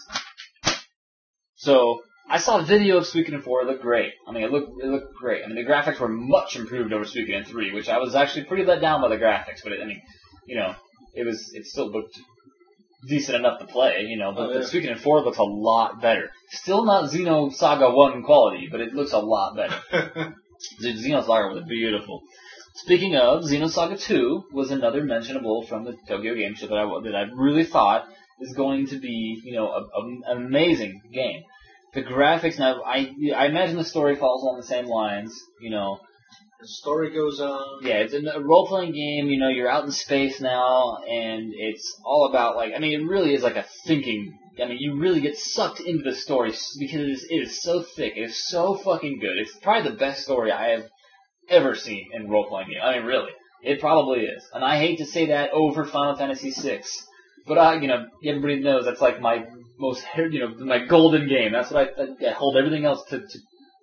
So, I saw a video of Suikoden four. It looked great. I mean, it looked it looked great. I mean, the graphics were much improved over Suikoden three, which I was actually pretty let down by the graphics. But it, I mean, you know, it was it still looked decent enough to play. You know, but Oh, yeah. the Suikoden four looks a lot better. Still not Xenosaga one quality, but it looks a lot better. Xenosaga was beautiful. Speaking of, Xenosaga two was another mentionable from the Tokyo Game Show that I that I really thought is going to be, you know, a, a, an amazing game. The graphics, now, I I imagine the story falls along the same lines, you know. The story goes on. Yeah, it's a role-playing game, you know, you're out in space now, and it's all about, like, I mean, it really is like a thinking, I mean, you really get sucked into the story because it is, it is so thick, it is so fucking good. It's probably the best story I have ever seen in role-playing game. I mean, really. It probably is. And I hate to say that over Final Fantasy six, but I, you know, everybody knows that's like my most, you know, my golden game. That's what I, I hold everything else to, to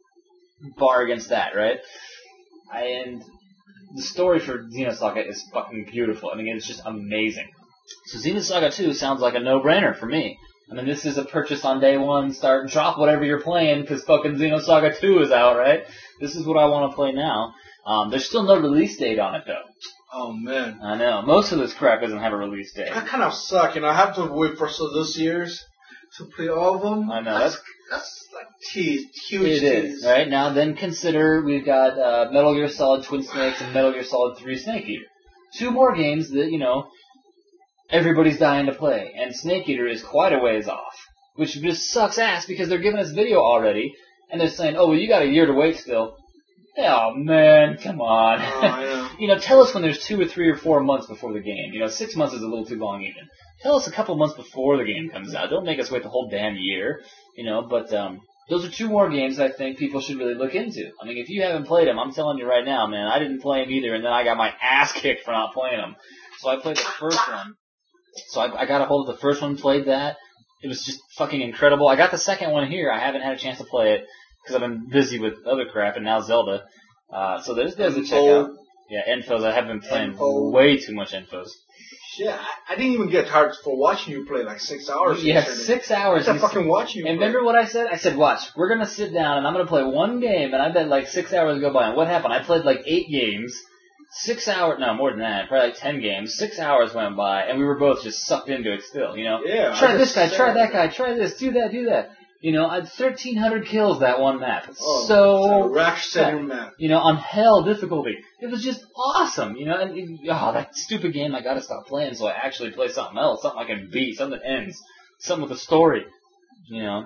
bar against that, right? I, and the story for Xenosaga is fucking beautiful. I mean, it's just amazing. So Xenosaga two sounds like a no-brainer for me. I mean, this is a purchase on day one, start, drop whatever you're playing, because fucking Xenosaga two is out, right? This is what I want to play now. Um, there's still no release date on it, though. Oh, man. I know. Most of this crap doesn't have a release date. That kind of suck, you know. I have to wait for so this year's to play all of them. I know. That's, That's, that's like tease, huge it tease. is. Right? Now, then consider we've got uh, Metal Gear Solid Twin Snakes and Metal Gear Solid three Snake Eater. Two more games that, you know, everybody's dying to play. And Snake Eater is quite a ways off. Which just sucks ass because they're giving us video already, and they're saying, oh, well, you got a year to wait still. Oh, man, come on. Oh, I know. You know, tell us when there's two or three or four months before the game. You know, six months is a little too long even. Tell us a couple months before the game comes out. Don't make us wait the whole damn year. You know, but um, those are two more games I think people should really look into. I mean, if you haven't played them, I'm telling you right now, man, I didn't play them either, and then I got my ass kicked for not playing them. So I played the first one. So I, I got a hold of the first one, played that. It was just fucking incredible. I got the second one here. I haven't had a chance to play it because I've been busy with other crap and now Zelda. Uh, so there's there's a check out. Yeah, Infos. I have been playing Info. way too much Infos. Shit, I, I didn't even get tired for watching you play like six hours. Yeah, yesterday. six hours. I fucking watching you And play. remember what I said? I said, watch, we're going to sit down and I'm going to play one game, and I bet like six hours go by. And what happened? I played like eight games. Six hours, no, more than that, probably like ten games. Six hours went by, and we were both just sucked into it still, you know? Yeah. Try I this guy, just try said- that guy, try this, do that, do that. You know, I had thirteen hundred kills that one map. Oh, so, rash center yeah. map. You know, on hell difficulty. It was just awesome, you know? And, it, oh, that stupid game I gotta stop playing so I actually play something else, something I can beat, something that ends, something with a story, you know?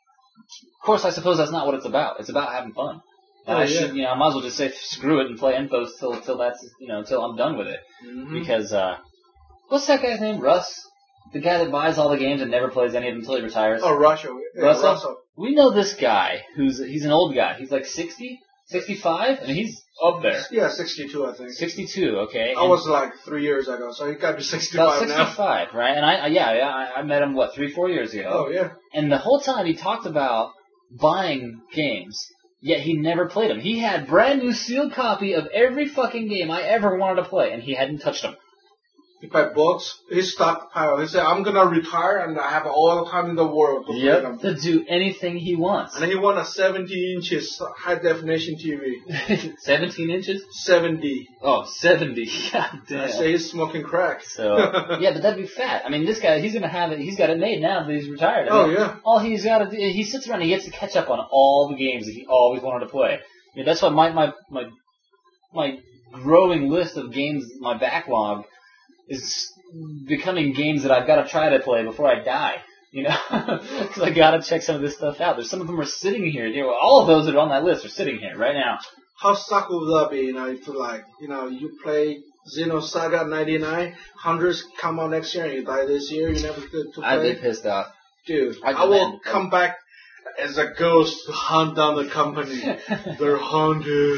Of course, I suppose that's not what it's about. It's about having fun. And Oh, I yeah. should, you know, I might as well just say screw it and play Enthos till till that's, you know, until I'm done with it. Mm-hmm. Because uh, what's that guy's name? Russ, the guy that buys all the games and never plays any of them until he retires. Oh, Russia. Yeah, Russell? Russell. We know this guy who's he's an old guy. He's like sixty, sixty-five, and he's up there. Yeah, sixty-two, I think. sixty-two, okay. I and was like three years ago, so he got to about sixty-five now. sixty-five, right? And I, I yeah, yeah, I, I met him what three, four years ago. Oh, yeah. And the whole time he talked about buying games, yet he never played them. He had brand new sealed copy of every fucking game I ever wanted to play, and he hadn't touched them. He bought books, his stockpile. He said, I'm going to retire and I have all the time in the world to play them. To do anything he wants. And he won a seventy inches high definition T V. seventeen inches? seventy. Oh, seventy. God damn. I say he's smoking crack. So, yeah, but that'd be fat. I mean, this guy, he's gonna have it, he's got it made now that he's retired. I Oh, mean, yeah. All he's gotta do, he sits around and he gets to catch up on all the games that he always wanted to play. You know, that's why my, my, my, my growing list of games, my backlog, is becoming games that I've gotta try to play before I die. You know? Because I gotta check some of this stuff out. There's some of them are sitting here. You know, all of those that are on that list are sitting here right now. How suck would that be, you know, if you like, you know, you play Xenosaga ninety-nine, hundreds come out next year and you die this year, you never get to play? I'd be pissed off. Dude, I I, will demand- come back as a ghost to hunt down the company. They're haunted.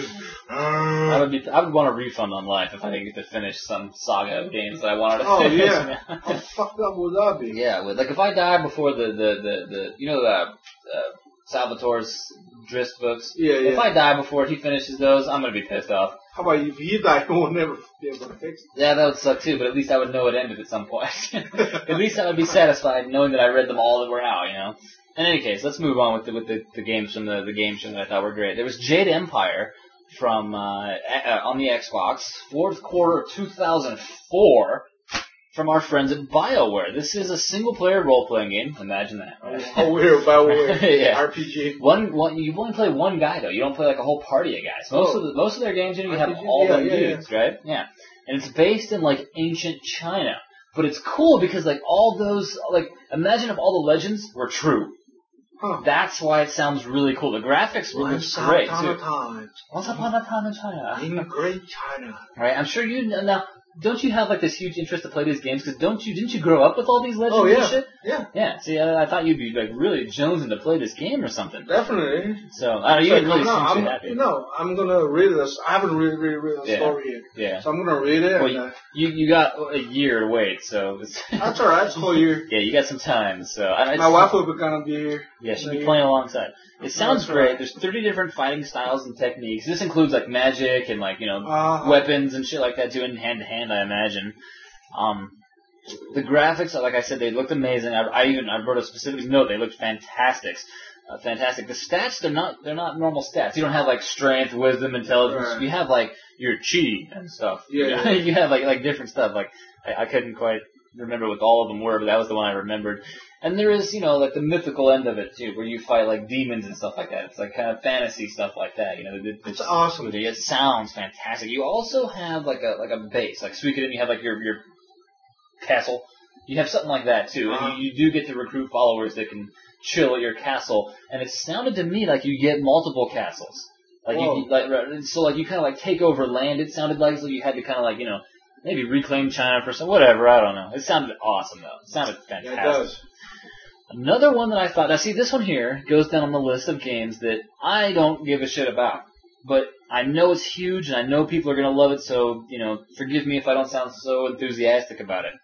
I would be. I would want a refund on life if I didn't get to finish some saga of games that I wanted to Oh, finish. yeah. How fucked up would that be? Yeah, with, like if I die before the the the, the you know the uh, Salvatore's Drist books. Yeah, yeah. If I die before he finishes those, I'm gonna be pissed off. How about if he died, we'll never be able to fix it. Yeah, that would suck too. But at least I would know it ended at some point. At least I would be satisfied knowing that I read them all that were out. You know. In any case, let's move on with the with the, the games from the the game show that I thought were great. There was Jade Empire from uh, uh, on the Xbox, fourth quarter of two thousand four, from our friends at BioWare. This is a single-player role-playing game. Imagine that. Right? How weird, by the way. Yeah. R P G. One, one, you only play one guy though. You don't play like a whole party of guys. Most Oh. of the, most of their games, you know, you have R P G? all Yeah, them yeah, dudes, right? Yeah. And it's based in like ancient China, but it's cool because like all those, like imagine if all the legends were true. Huh. That's why it sounds really cool. The graphics were Once great upon a too. time, Once upon a time in China. in Great China. Right, I'm sure you now. Don't you have like this huge interest to play these games? Because don't you didn't you grow up with all these legends Oh, yeah. and shit? Yeah, Yeah. See, I, I thought you'd be like really jonesing to play this game or something. definitely. So uh, you Like, didn't really no, seem I'm, too happy. No, I'm gonna read this. I haven't really, really read the Yeah. story yet. Yeah. So I'm gonna read it. Well, and, you, uh, you you got a year to wait, so it's that's alright. It's a whole year. yeah, you got some time. So I, it's, My wife will be gonna be here. yeah, she'll be Yeah. playing alongside. It sounds That's great. right. There's thirty different fighting styles and techniques. This includes like magic and like you know Uh, weapons and shit like that too, in hand to hand, I imagine. Um, the graphics, like I said, they looked amazing. I, I even I wrote a specific note. They looked fantastic, uh, fantastic. The stats, they're not they're not normal stats. You don't have like strength, wisdom, intelligence. Right. You have like your chi and stuff. Yeah, you, know? yeah. You have like like different stuff. Like I, I couldn't quite remember what all of them were, but that was the one I remembered. And there is, you know, like the mythical end of it too, where you fight like demons and stuff like that. It's like kind of fantasy stuff like that. You know, it, It's awesome. It sounds fantastic. You also have like a like a base, like Suikoden. You have like your your castle. You have something like that too, Uh-huh. and you, you do get to recruit followers that can chill at your castle. And it sounded to me like you get multiple castles. Like Whoa. you like so like you kind of like take over land. It sounded like so you had to kind of like you know maybe reclaim China for some whatever. I don't know. It sounded awesome though. It sounded fantastic. Yeah, it does. Another one that I thought, now see this one here goes down on the list of games that I don't give a shit about. But I know it's huge and I know people are going to love it, so, you know, forgive me if I don't sound so enthusiastic about it.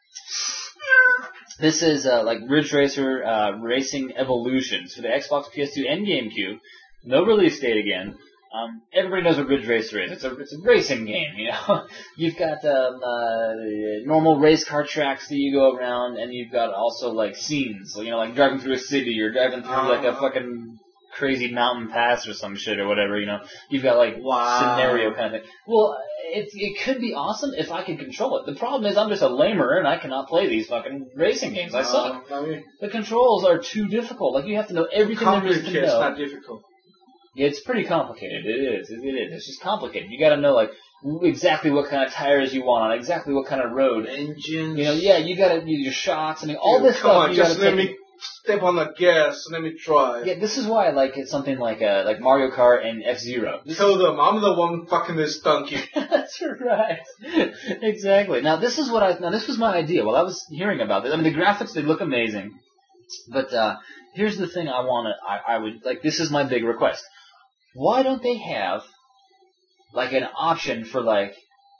This is uh, like Ridge Racer uh, Racing Evolutions for the Xbox, P S two, and GameCube. No release date again. Um, everybody knows what Ridge Racer is. It's a it's a racing game, you know. You've got um, uh, normal race car tracks that you go around, and you've got also like scenes, you know, like driving through a city or driving through like a fucking crazy mountain pass or some shit or whatever, you know. You've got like Wow. scenario kind of thing. Well, it it could be awesome if I could control it. The problem is I'm just a lamer and I cannot play these fucking racing games. I suck. Uh, I mean, The controls are too difficult. Like you have to know everything there is to complicated, it's know. not difficult. Yeah, it's pretty complicated. It is. It is. It's just complicated. You got to know like exactly what kind of tires you want on exactly what kind of road. Engines. You know, yeah, you got to your shocks. I mean, all Dude, this come stuff. on, you just gotta let take- me step on the gas and let me drive. Yeah, this is why I like it, something like uh, like Mario Kart and F-Zero. Tell them I'm the one fucking this donkey. That's right. Exactly. Now this is what I now this was my idea. Well, I was hearing about this. I mean, the graphics, they look amazing, but uh, here's the thing. I want to. I, I would like. This is my big request. Why don't they have like an option for like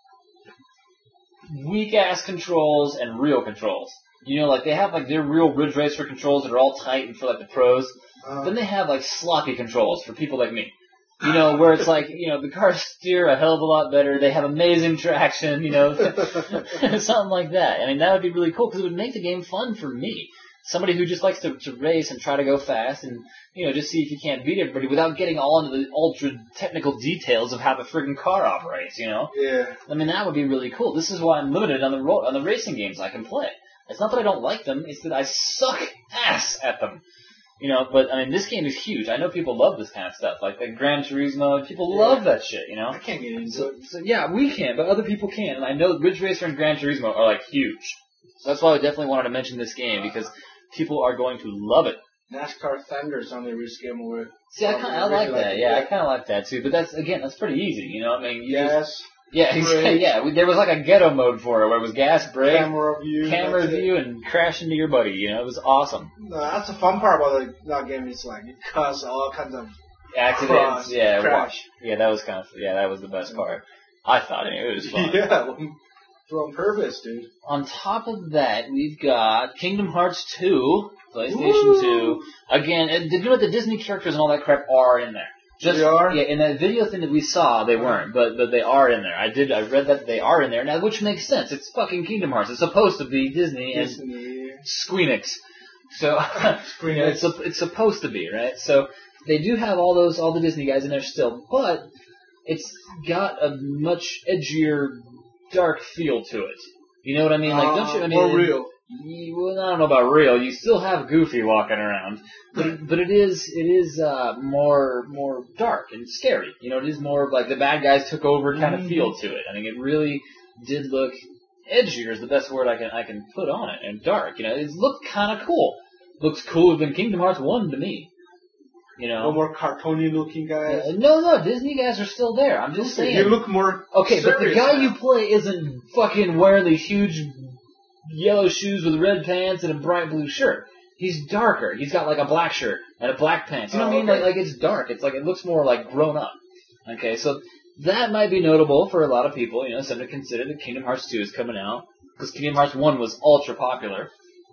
weak ass controls and real controls? You know, like they have like their real Ridge Racer controls that are all tight and for like the pros. Uh, Then they have like sloppy controls for people like me. You know, where it's like, you know, the cars steer a hell of a lot better. They have amazing traction, you know, something like that. I mean, that would be really cool because it would make the game fun for me. Somebody who just likes to, to race and try to go fast and, you know, just see if you can't beat everybody without getting all into the ultra technical details of how the friggin' car operates, you know? yeah. I mean, that would be really cool. This is why I'm limited on the ro- on the racing games I can play. It's not that I don't like them, it's that I suck ass at them. You know, but I mean, this game is huge. I know people love this kind of stuff, like the Gran Turismo. People Yeah. love that shit, you know? I can't get into So, it. so yeah, we can, but other people can. And I know Ridge Racer and Gran Turismo are like huge. So that's why I definitely wanted to mention this game because people are going to love it. NASCAR Thunder's on the Risk Game Award. See, I kind of I like that. Yeah, I kind of like that too. But that's again, that's pretty easy. You know, I mean, you just, Gas, yeah, exactly, yeah. We, there was like a ghetto mode for it where it was gas, brake, camera view. camera that's it. view, and crash into your buddy. You know, it was awesome. No, that's the fun part about the, that game. It's like it causes all kinds of Accidents, cross, yeah, wa- crash. yeah. That was kind of yeah, that was the best part. I thought anyway, it was fun. Yeah, for on purpose, dude. On top of that, we've got Kingdom Hearts two, PlayStation Woo! two. Again, and did you know what the Disney characters and all that crap are in there? Just, They are? Yeah, in that video thing that we saw, they weren't, but but they are in there. I did, I read that they are in there now, which makes sense. It's fucking Kingdom Hearts. It's supposed to be Disney and Disney. Squeenix. So Squeenix. it's it's supposed to be, right? So they do have all those all the Disney guys in there still, but it's got a much edgier, dark feel to it. You know what I mean? Like, don't you? I mean, more real. You, well, I don't know about real. You still have Goofy walking around, but it, but it is it is uh, more more dark and scary. You know, it is more of like the bad guys took over kind of feel to it. I think it really did look edgier is the best word I can I can put on it, and dark. You know, it looked kind of cool. Looks cooler than Kingdom Hearts one to me. You know, No more cartoony looking guys. Uh, no, no, Disney guys are still there. I'm just saying. You look more Okay, but the serious guy now. you play isn't fucking wearing these huge yellow shoes with red pants and a bright blue shirt. He's darker. He's got like a black shirt and a black pants. You know what Oh, I mean? okay. Like, like it's dark. It's like it looks more like grown up. Okay, so that might be notable for a lot of people. You know, something to consider that Kingdom Hearts two is coming out because Kingdom Hearts one was ultra popular.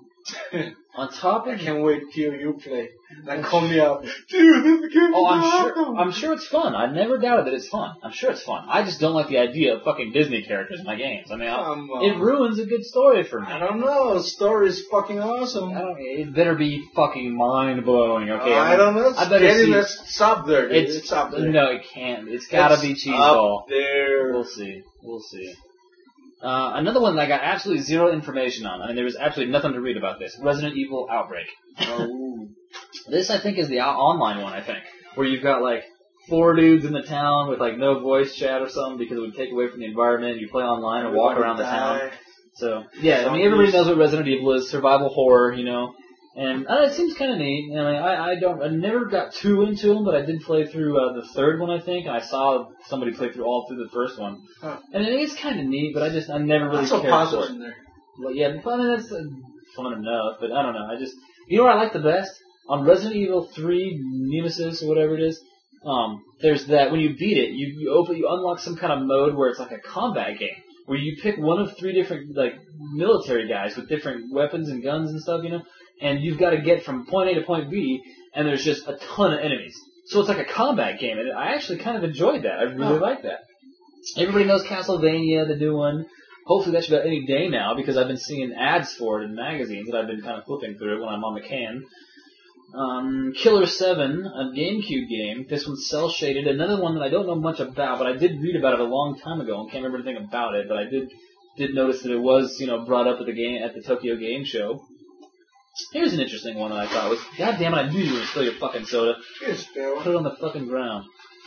On top I of can't wait till you play. Like call me up. Dude, this is Kingdom Oh, I'm Hearts. sure. I'm sure it's fun. I never doubted that it's fun. I'm sure it's fun. I just don't like the idea of fucking Disney characters in my games. I mean, I, Come on. it ruins a good story for me. I don't know. The story is fucking awesome. I don't, it better be fucking mind blowing. Okay, I don't know. I better Getting see. this- It's up there. Dude. It's, It's, up there. No, it can't. It's gotta It's be cheese up ball. there. We'll see. We'll see. Uh, another one that I got absolutely zero information on. I mean, there was absolutely nothing to read about this. Resident Evil Outbreak. Oh. This, I think, is the o- online one, I think, where you've got, like, four dudes in the town with, like, no voice chat or something because it would take away from the environment. You play online and walk around the town. So, yeah, I mean, everybody knows what Resident Evil is. Survival horror, you know. And uh, it seems kind of neat. I mean, I, I don't, I never got too into them, but I did play through uh, the third one, I think, and I saw somebody play through all through the first one. Huh. And it is kind of neat, but I just, I never really Lots of cared for puzzles it. in there. Well, yeah, I mean, that's uh, fun enough, but I don't know. I just, you know what I like the best? On Resident Evil three Nemesis or whatever it is, um, there's that, when you beat it, you, you open, you unlock some kind of mode where it's like a combat game, where you pick one of three different, like, military guys with different weapons and guns and stuff, you know, and you've got to get from point A to point B, and there's just a ton of enemies. So it's like a combat game, and I actually kind of enjoyed that. I really Oh. like that. Everybody knows Castlevania, the new one. Hopefully that should be out any day now, because I've been seeing ads for it in magazines that I've been kind of flipping through when I'm on the can. Um, Killer seven, a GameCube game. This one's cel-shaded. Another one that I don't know much about, but I did read about it a long time ago and can't remember anything about it, but I did did notice that it was, you know, brought up at the game at the Tokyo Game Show. Here's an interesting one that I thought was, God damn it, I knew you were going to spill your fucking soda. Here's Bill. Put it on the fucking ground.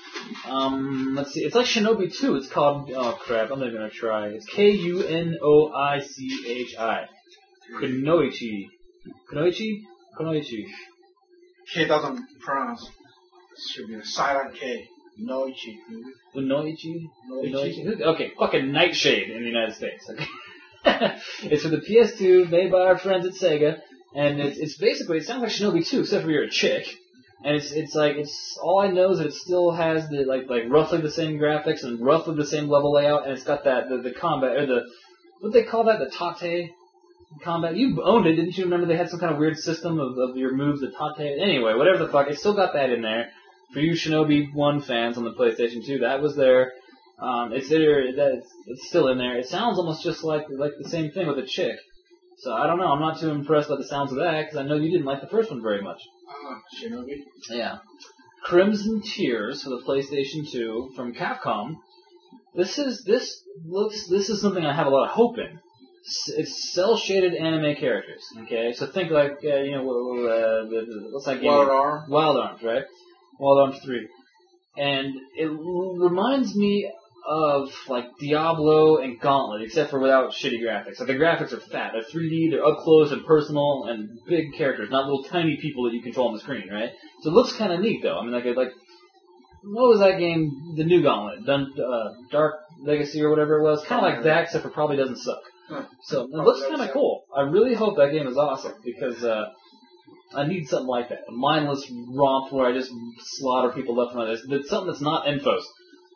Um, let's see. It's like Shinobi two. It's called, oh crap, I'm not even going to try. It's K U N O I C H I. Kunoichi. Kunoichi? Kunoichi. K doesn't pronounce. It should be a silent K. Noichi. Kunoichi? Noichi. Kunoichi? Okay, fucking Nightshade in the United States. Okay. It's for the P S two, made by our friends at Sega, and it's, it's basically, it sounds like Shinobi two, except for you're a chick. And it's it's like it's all I know is that it still has the like like roughly the same graphics and roughly the same level layout, and it's got that the, the combat or the what they call that the tate combat. You owned it, didn't you? Remember they had some kind of weird system of, of your moves, the tate. Anyway, whatever the fuck, it still got that in there for you Shinobi one fans on the PlayStation two. That was there. Um, it's there. That it's, it's still in there. It sounds almost just like like the same thing with a chick. So I don't know. I'm not too impressed by the sounds of that because I know you didn't like the first one very much. Ah, Shinobi. Yeah. Crimson Tears for the PlayStation two from Capcom. This is this looks this is something I have a lot of hope in. It's cel-shaded anime characters. Okay, so think like uh, you know uh, the, the, what's that game? Wild Arm. Wild Arms, right? Wild Arms three, and it l- reminds me of like Diablo and Gauntlet, except for without shitty graphics. Like the graphics are fat, they're three D, they're up close and personal, and big characters, not little tiny people that you control on the screen, right? So it looks kind of neat though. I mean, like like what was that game? The new Gauntlet, Dun- uh, Dark Legacy or whatever it was, kind of like that, except for probably doesn't suck. Huh. So it looks kind of cool. I really hope that game is awesome because uh, I need something like that, a mindless romp where I just slaughter people left and right. It's something that's not Infos.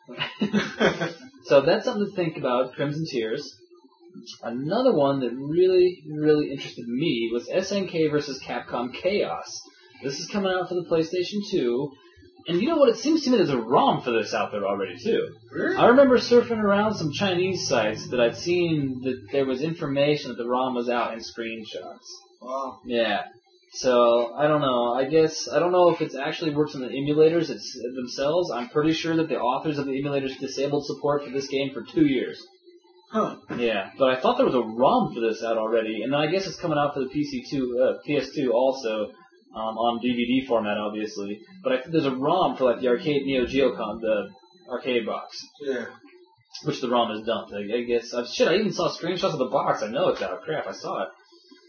So that's something to think about, Crimson Tears. Another one that really, really interested me was S N K versus Capcom Chaos. This is coming out for the PlayStation two. And you know what? It seems to me there's a ROM for this out there already, too. Really? I remember surfing around some Chinese sites that I'd seen that there was information that the ROM was out in screenshots. Wow. Yeah. So, I don't know. I guess, I don't know if it actually works on the emulators it's, themselves. I'm pretty sure that the authors of the emulators disabled support for this game for two years. Huh. Yeah, but I thought there was a ROM for this out already, and then I guess it's coming out for the P C two, uh, P S two also, um, on D V D format, obviously. But I think there's a ROM for like the arcade Neo Geo con, the arcade box, Yeah. which the ROM is dumped. I, I guess, uh, shit, I even saw screenshots of the box. I know it's out. Crap, I saw it.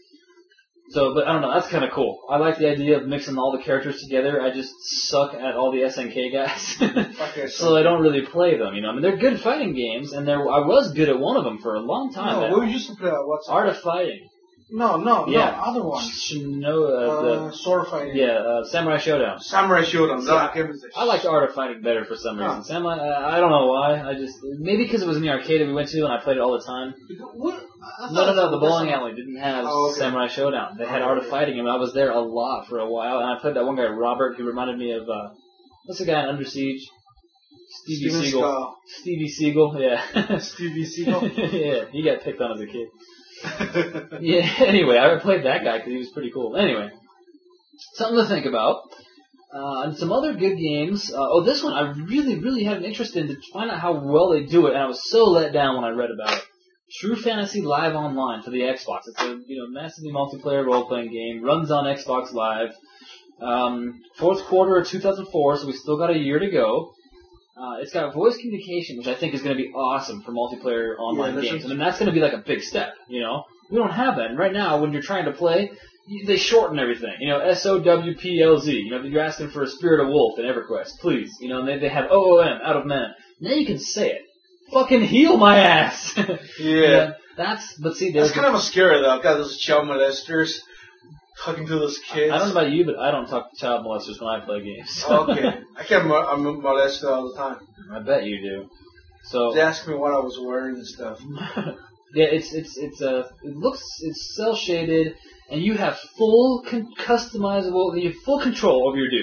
So, but I don't know, that's kind of cool. I like the idea of mixing all the characters together. I just suck at all the S N K guys. Okay, So I don't really play them, you know. I mean, they're good fighting games, and there I was good at one of them for a long time. No, now. we used to play. What's it? Art of Fighting. No, no, Yeah. no. Other ones. Shino, uh, Uh, sword fighting. the, yeah, uh, Samurai Showdown. Samurai Showdown. Yeah. That game is the I liked Art of Fighting better for some reason. Huh. Samurai, uh, I don't know why. I just maybe because it was in the arcade that we went to, and I played it all the time. What? I No, no, thought no. The it was bowling some- alley didn't have Oh, okay. Samurai Showdown. They had Oh, Art of okay. Fighting, and I was there a lot for a while. And I played that one guy, Robert, who reminded me of uh, what's the guy in Under Siege? Stevie Steven Seagal. Seagal. Stevie Seagal, yeah. Stevie Seagal. Yeah, he got picked on as a kid. Yeah, anyway, I played that guy because he was pretty cool. Anyway, something to think about. Uh, and some other good games. Uh, oh, this one I really, really had an interest in to find out how well they do it, and I was so let down when I read about it. True Fantasy Live Online for the Xbox. It's a you know massively multiplayer role-playing game. Runs on Xbox Live. Um, fourth quarter of two thousand four, so we still got a year to go. Uh, it's got voice communication, which I think is going to be awesome for multiplayer online Yeah, games. that's- I mean, that's going to be like a big step, you know? We don't have that. And right now, when you're trying to play, you, they shorten everything. You know, S O W P L Z. You know, you're asking for a Spirit of Wolf in EverQuest, please. You know, and they, they have O O M, out of man. Now you can say it. Fucking heal my ass! Yeah. That's, but see, there's That's kind of scary though. Got those child molesters talking to those kids. I don't know about you, but I don't talk to child molesters when I play games. Okay. I get mo- I'm molested all the time. I bet you do. So They ask me what I was wearing and stuff. yeah, it's it's it's a it looks it's cel shaded, and you have full con- customizable, you have full control over your dude.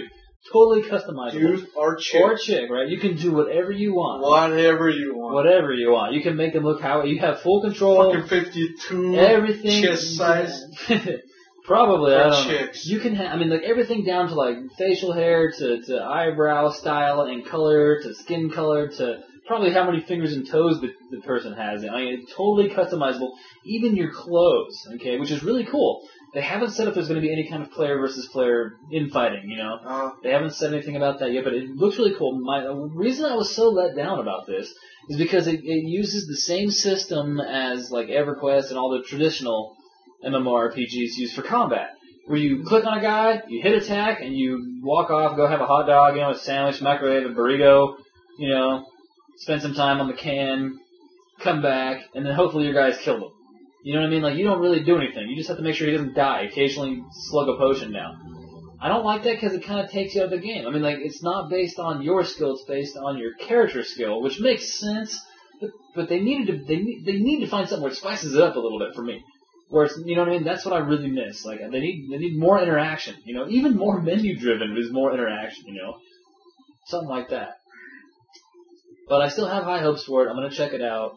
totally customizable. Dude or chick. Or chick, right? You can do whatever you want. Whatever you want. Whatever you want. You can make them look how you have full control. Fucking fifty-two. Everything. Chest size. Probably, For I don't chicks. know. You can have, I mean, like everything down to like facial hair to, to eyebrow style and color to skin color to probably how many fingers and toes the, the person has. I mean, it's totally customizable. Even your clothes, okay, which is really cool. They haven't said if there's going to be any kind of player versus player infighting, you know. Uh, They haven't said anything about that yet, but it looks really cool. My the reason I was so let down about this is because it, it uses the same system as like EverQuest and all the traditional MMORPGs use for combat, where you click on a guy, you hit attack, and you walk off, go have a hot dog, you know, a sandwich, microwave, a burrito, you know, spend some time on the can, come back, and then hopefully your guys kill him. You know what I mean? Like, you don't really do anything. You just have to make sure he doesn't die. Occasionally slug a potion down. I don't like that because it kind of takes you out of the game. I mean, like, it's not based on your skill, it's based on your character skill, which makes sense, but, but they needed to, they need, they need to find something where it spices it up a little bit for me. Where it's, you know what I mean? That's what I really miss. Like, they need, they need more interaction, you know? Even more menu driven is more interaction, you know? Something like that. But I still have high hopes for it. I'm gonna check it out.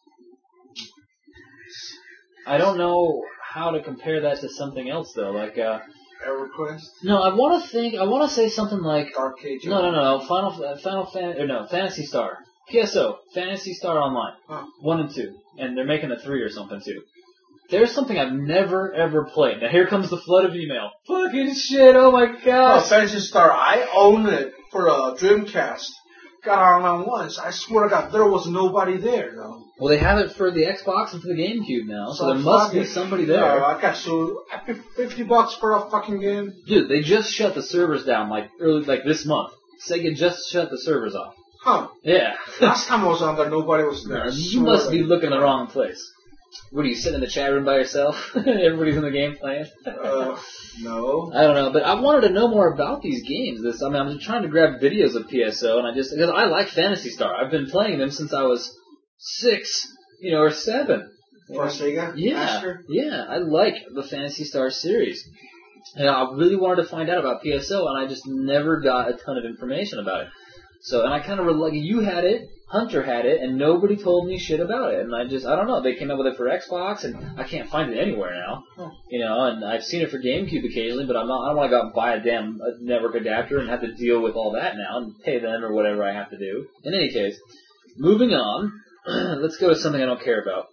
I don't know how to compare that to something else though. Like, uh, EverQuest. no, I want to think. I want to say something like Dark Age. no, no, no, no. Final, uh, Final Fan, or no, Fantasy Star, P S O, Fantasy Star Online, Huh. one and two, and they're making a three or something too. There's something I've never ever played. Now here comes the flood of email. Fucking shit! Oh my Oh, gosh! Fantasy Star. I own it for a Dreamcast. Got online once. I swear to God, there was nobody there though. Well, they have it for the Xbox and for the GameCube now, so, So there must fuck be it. somebody there. No, I got so I paid fifty bucks for a fucking game. Dude, they just shut the servers down like early, like this month. Sega just shut the servers off. Huh. Yeah. Last time I was on there, nobody was there. No, I you swear must to be God. looking in the wrong place. What, are you sitting in the chat room by yourself? Everybody's in the game playing? Uh, no. I don't know, but I wanted to know more about these games. This, I mean, I'm just trying to grab videos of P S O, and I just, because I like Phantasy Star. I've been playing them since I was six, you know, or seven. For Sega? Yeah, Master? yeah, I like the Phantasy Star series. And I really wanted to find out about P S O, and I just never got a ton of information about it. So, and I kind of, like, you had it, Hunter had it, and nobody told me shit about it. And I just, I don't know, they came up with it for Xbox, and I can't find it anywhere now. Huh. You know, and I've seen it for GameCube occasionally, but I'm not, I don't want to go out and buy a damn uh, network adapter and have to deal with all that now, and pay them or whatever I have to do. In any case, moving on, let's go to something I don't care about.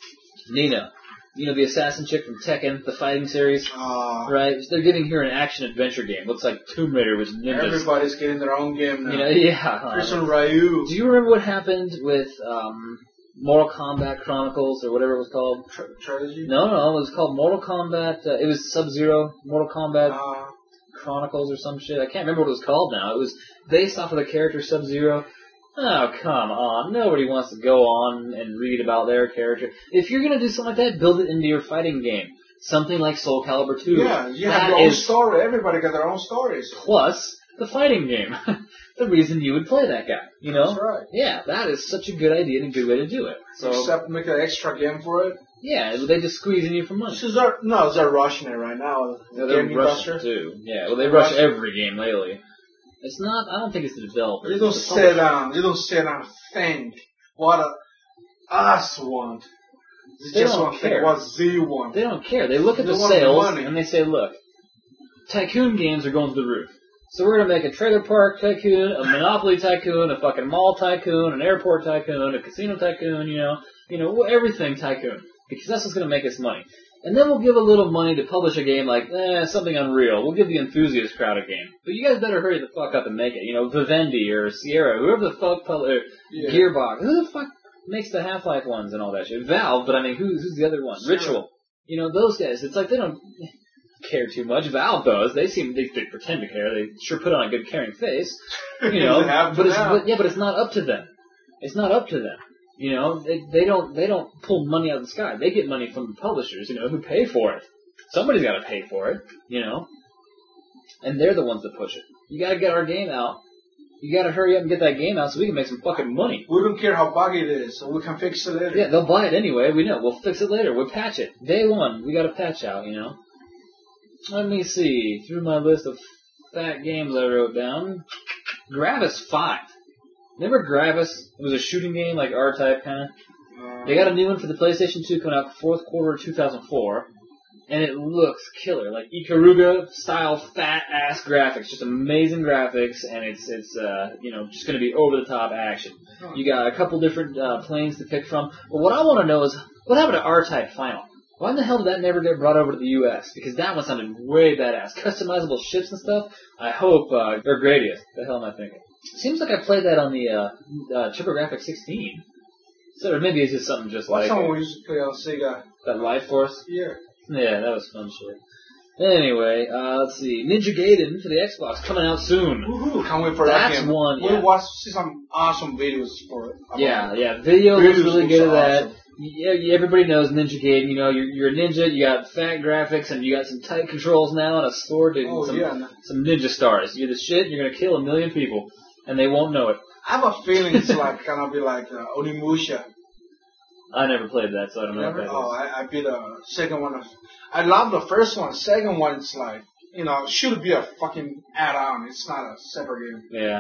Nina. You know, the assassin chick from Tekken, the fighting series? Uh, Right? They're giving her an action-adventure game. Looks like Tomb Raider with ninjas. everybody's getting their own game now. You know, yeah. Christian Ryu. Do you remember what happened with um, Mortal Kombat Chronicles, or whatever it was called? Tr- trilogy? No, no, it was called Mortal Kombat, uh, it was Sub-Zero, Mortal Kombat Uh, Chronicles or some shit. I can't remember what it was called now. It was based off of the character Sub-Zero. Oh, come on. Nobody wants to go on and read about their character. If you're going to do something like that, build it into your fighting game. Something like Soul Calibur two. yeah, you That have your own is story. Everybody got their own stories. plus the fighting game. The reason you would play that guy, you know? That's right. Yeah, that is such a good idea and a good way to do it. So, Except make an extra game for it. yeah, they just squeezing you for money. This is our, no, they're rushing it right now. Yeah, they're Game rushing Industrial. too. Yeah, well, they rush Rush- every game lately. It's not. I don't think it's the developer. You don't it's the sit down. You don't sit down and think what a, us want. You They just don't want to think care. what Z want. They don't care. They look at They the want the sales money. and they say, "Look, tycoon games are going to the roof. So we're gonna make a trailer park tycoon, a Monopoly tycoon, a fucking mall tycoon, an airport tycoon, a casino tycoon. You know, you know, everything tycoon because that's what's gonna make us money." And then we'll give a little money to publish a game like, eh, something Unreal. We'll give the enthusiast crowd a game. But you guys better hurry the fuck up and make it. You know, Vivendi or Sierra, whoever the fuck, pub- or Yeah. Gearbox, who the fuck makes the Half-Life ones and all that shit? Valve, but I mean, who's, who's the other one? Sure. Ritual. You know, those guys, it's like they don't care too much. Valve does. They seem, they, they pretend to care. They sure put on a good caring face. You know, They have to but it's, now. but, yeah, but it's not up to them. It's not up to them. You know, they, they don't they don't pull money out of the sky. They get money from the publishers, you know, who pay for it. Somebody's got to pay for it, you know. And they're the ones that push it. You got to get our game out. You got to hurry up and get that game out so we can make some fucking money. We don't care how buggy it is, so we can fix it later. Yeah, they'll buy it anyway. We know. We'll fix it later. We'll patch it. Day one, we got to patch out, you know. Let me see through my list of fat games I wrote down. Gravis five. Remember Gravis? It was a shooting game, like R-Type kind of. They got a new one for the PlayStation two coming out fourth quarter of two thousand four. And it looks killer, like Ikaruga style fat ass graphics, just amazing graphics, and it's it's uh you know just going to be over the top action. You got a couple different uh, planes to pick from, but what I want to know is what happened to R-Type Final? Why in the hell did that never get brought over to the U S? Because that one sounded way badass, customizable ships and stuff. I hope uh, or Gradius. The hell am I thinking? Seems like I played that on the uh, uh, TripleGrafx sixteen. So or maybe it's just something just What's like someone it. we used to play on Sega? That Life Force. Yeah. Yeah, that was fun shit. Anyway, uh, let's see. Ninja Gaiden for the Xbox coming out soon. Woohoo! Can't wait for that That's game. one, We yeah. watched see some awesome videos for it. Yeah, yeah. Video Videos looks really looks good at awesome. that. Yeah, yeah, everybody knows Ninja Gaiden. You know, you're, you're a ninja. You got fat graphics, and you got some tight controls now, and a sword, and Oh, some yeah. some ninja stars. You're the shit. You're gonna kill a million people, and they won't know it. I have a feeling it's like gonna be like uh, Onimusha. I never played that, so I don't know Remember? what that Oh, is. I, I beat the second one. I love the first one. Second one, it's like, you know, it should be a fucking add-on. It's not a separate game. Yeah.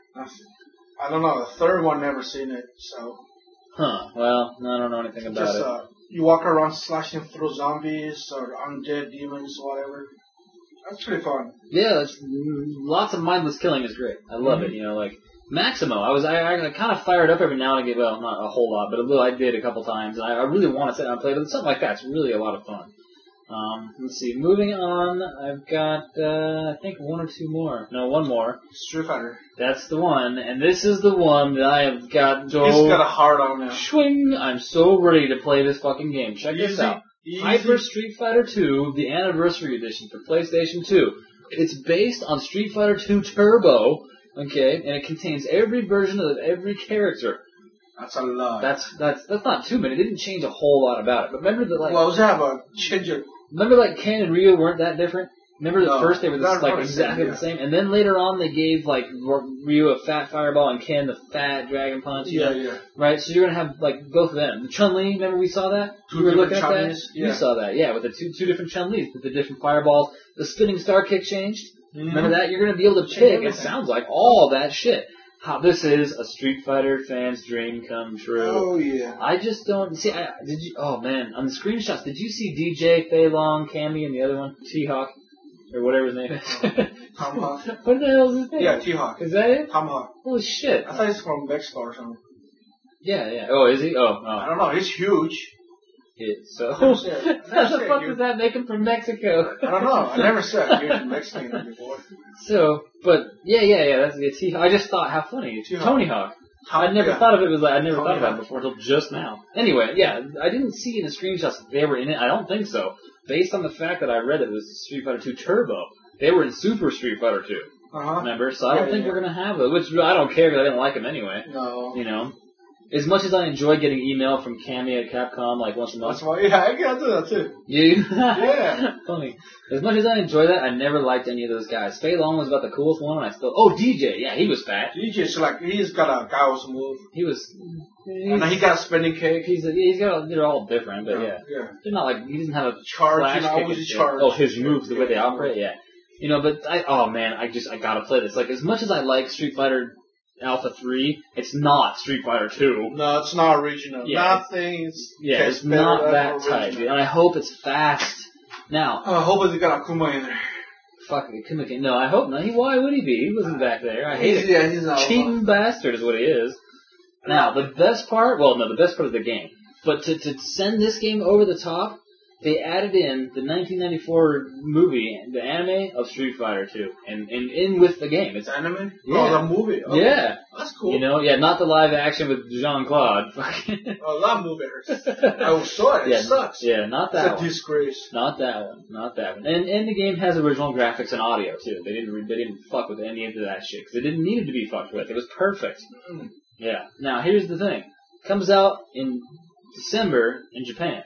I don't know. The third one, never seen it. So Huh. Well, I don't know anything about just it. uh, you walk around slashing through zombies or undead demons, whatever. That's pretty fun. Yeah, it's, mm, lots of mindless killing is great. I love Mm-hmm. it. You know, like Maximo. I was I, I kind of fired up every now and again. Well, not a whole lot, but a little. I did a couple times, and I, I really want to sit down and play. But something like that's really a lot of fun. Um, let's see. Moving on, I've got uh, I think one or two more. No, one more. Street Fighter. That's the one, and this is the one that I have got. So He's got a heart on now. swing. I'm so ready to play this fucking game. Check this Easy, out. easy. Hyper Street Fighter two, the Anniversary Edition for PlayStation two. It's based on Street Fighter two Turbo, okay, and it contains every version of every character. That's a lot. That's that's that's not too many. It didn't change a whole lot about it. But remember that, like, well, we have a change it. remember like Ken and Ryu weren't that different. Remember at No, first they were not just, like really the same, exactly yeah. the same, and then later on they gave like Ryu a fat fireball and Ken the fat dragon punch. You Yeah, know? yeah. Right, so you're gonna have like both of them. Chun Li, remember we saw that? Two we were different looking at that. Chun-Lis, yeah. You saw that, yeah, with the two two different Chun Lis, with the different fireballs. The spinning star kick changed. Mm-hmm. Remember that? You're gonna be able to Change pick. It everything. sounds like all that shit. How this is a Street Fighter fan's dream come true. Oh yeah. I just don't see. I, did you? Oh man, on the screenshots, did you see D J Fei Long, Cammy, and the other one, T-Hawk, or whatever his name is? Tomahawk. What the hell is his name? Yeah, T-Hawk. Is that it? Tomahawk. Holy shit! I thought he's from Mexico or something. Yeah, yeah. Oh, is he? Oh, oh. I don't know. He's huge. Yeah, so, I never said- I never how the said fuck you- does that make him from Mexico? I don't know. I never said huge Mexican before. So, but yeah, yeah, yeah. That's the T. I just thought how funny T-Hawk. Tony Hawk. I never yeah. thought of it as like I never Tony thought about Hawk. it before until just now. Anyway, yeah, I didn't see in the screenshots that they were in it. I don't think so, based on the fact that I read that it was Street Fighter two Turbo. They were in Super Street Fighter two. Uh-huh. Remember? So I don't Yeah, think yeah. we're gonna have it. Which I don't care because I didn't like them anyway. No. You know. As much as I enjoy getting email from Cammy at Capcom like once a month. That's why. Yeah, I gotta do that too. You? Yeah. Funny. As much as I enjoy that, I never liked any of those guys. Fei Long was about the coolest one, and I still. Oh, D J. Yeah, he was fat. D J's like he's got a Gauss move, He was. and then he got a spinning kick. He's a, he's got. They're all different, but yeah. Yeah. They're not like he doesn't have a Charge, flash you know, kick always and a shit. charge. Oh, his moves, the way they Yeah. operate, yeah. You know, but I. Oh man, I just I gotta play this. Like as much as I like Street Fighter Alpha three, it's not Street Fighter two. No, it's not original. Yeah. Nothing's. Yeah, tastes it's better not than that original. tight, and I hope it's fast. Now, Oh, I hope they got Akuma in there. fuck it, come again. No, I hope not. He, why would he be? He wasn't back there. I hate He's, it. yeah, he's not. Cheating bastard is what he is. Now, the best part, well, no, the best part is the game. But to, to send this game over the top, they added in the nineteen ninety-four movie, the anime of Street Fighter two, and, and in with the game. It's It's anime? Yeah. Oh, the movie. Okay. Yeah. That's cool. You know, yeah, not the live action with Jean-Claude. Oh, that movie hurts. I saw it. It yeah, sucks. Yeah, not that It's a one. disgrace. Not that one. Not that one. And and the game has original graphics and audio too. They didn't re- they didn't fuck with any of that shit because it didn't need it to be fucked with. It was perfect. Mm. Yeah. Now here's the thing. Comes out in December in Japan.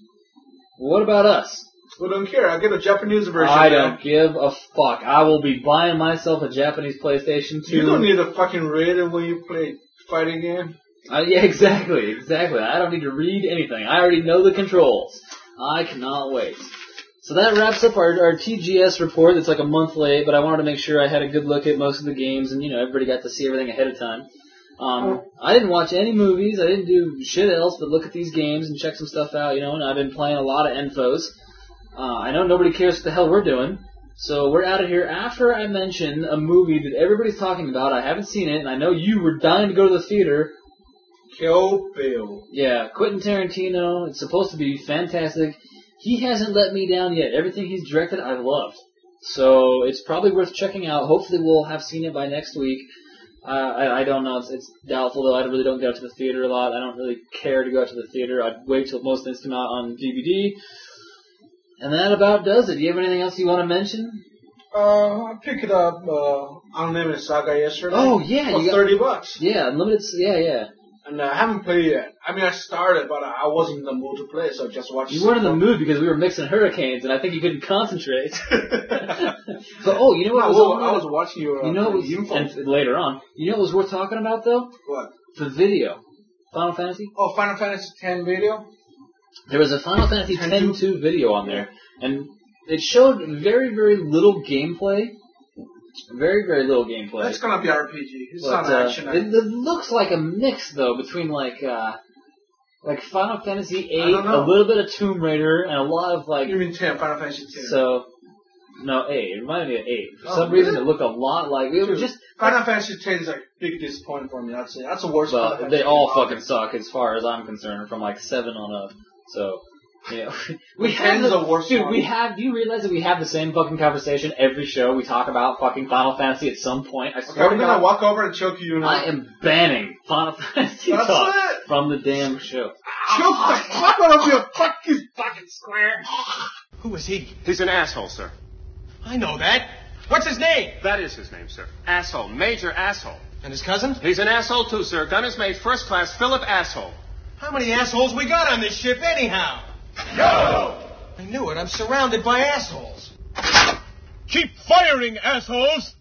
What about us? We don't care. I get a Japanese version. I man. don't give a fuck. I will be buying myself a Japanese PlayStation two. You don't need to fucking read it when you play fighting game. Uh, yeah, exactly, exactly. I don't need to read anything. I already know the controls. I cannot wait. So that wraps up our, our T G S report. It's like a month late, but I wanted to make sure I had a good look at most of the games, and you know everybody got to see everything ahead of time. Um, I didn't watch any movies. I didn't do shit else but look at these games and check some stuff out. You know, and I've been playing a lot of Enfos. Uh, I know nobody cares what the hell we're doing, so we're out of here after I mention a movie that everybody's talking about. I haven't seen it, and I know you were dying to go to the theater. Kill Bill. Yeah, Quentin Tarantino. It's supposed to be fantastic. He hasn't let me down yet. Everything he's directed, I've loved. So it's probably worth checking out. Hopefully we'll have seen it by next week. Uh, I, I don't know. It's, it's doubtful, though. I really don't go out to the theater a lot. I don't really care to go out to the theater. I'd wait till most things come out on D V D. And that about does it. Do you have anything else you want to mention? Uh, I picked it up, uh, Unlimited Saga yesterday. Oh, yeah. For you got, thirty bucks. Yeah, Unlimited, yeah, yeah. And uh, I haven't played it yet. I mean, I started, but I wasn't in the mood to play, so I just watched. You weren't in the mood because we were mixing hurricanes, and I think you couldn't concentrate. But oh, you know what? I was, was, I was watching your. Uh, you know, was, and later on, you know what was worth talking about though? What? The video, Final Fantasy. Oh, Final Fantasy X video. There was a Final Fantasy X two video on there, and it showed very, very little gameplay. Very, very little gameplay. That's gonna be R P G. It's but, not uh, action. It, it looks like a mix though between like uh, like Final Fantasy eight, a little bit of Tomb Raider, and a lot of like. You mean ten? Final Fantasy ten. So, no, eight. It reminded me of eight. For oh, some really? reason, it looked a lot like it was just. Final Fantasy ten is like a big disappointment for me. I'd say that's the worst. Well, Final they Fantasy all game fucking suck as far as I'm concerned, from like seven on up. So. Yeah, we have the, the worst dude. one. We have. Do you realize that we have the same fucking conversation every show? We talk about fucking Final Fantasy at some point. I swear okay, I'm to gonna God, walk over and choke you. Now. I am banning Final Fantasy That's talk it. from the damn show. Choke the fuck out of you, fucking fucking square. Who is he? He's an asshole, sir. I know that. What's his name? That is his name, sir. Asshole. Major asshole. And his cousin? He's an asshole too, sir. Gunner's mate, first class, Philip Asshole. How many assholes we got on this ship anyhow? No! I knew it. I'm surrounded by assholes. Keep firing, assholes!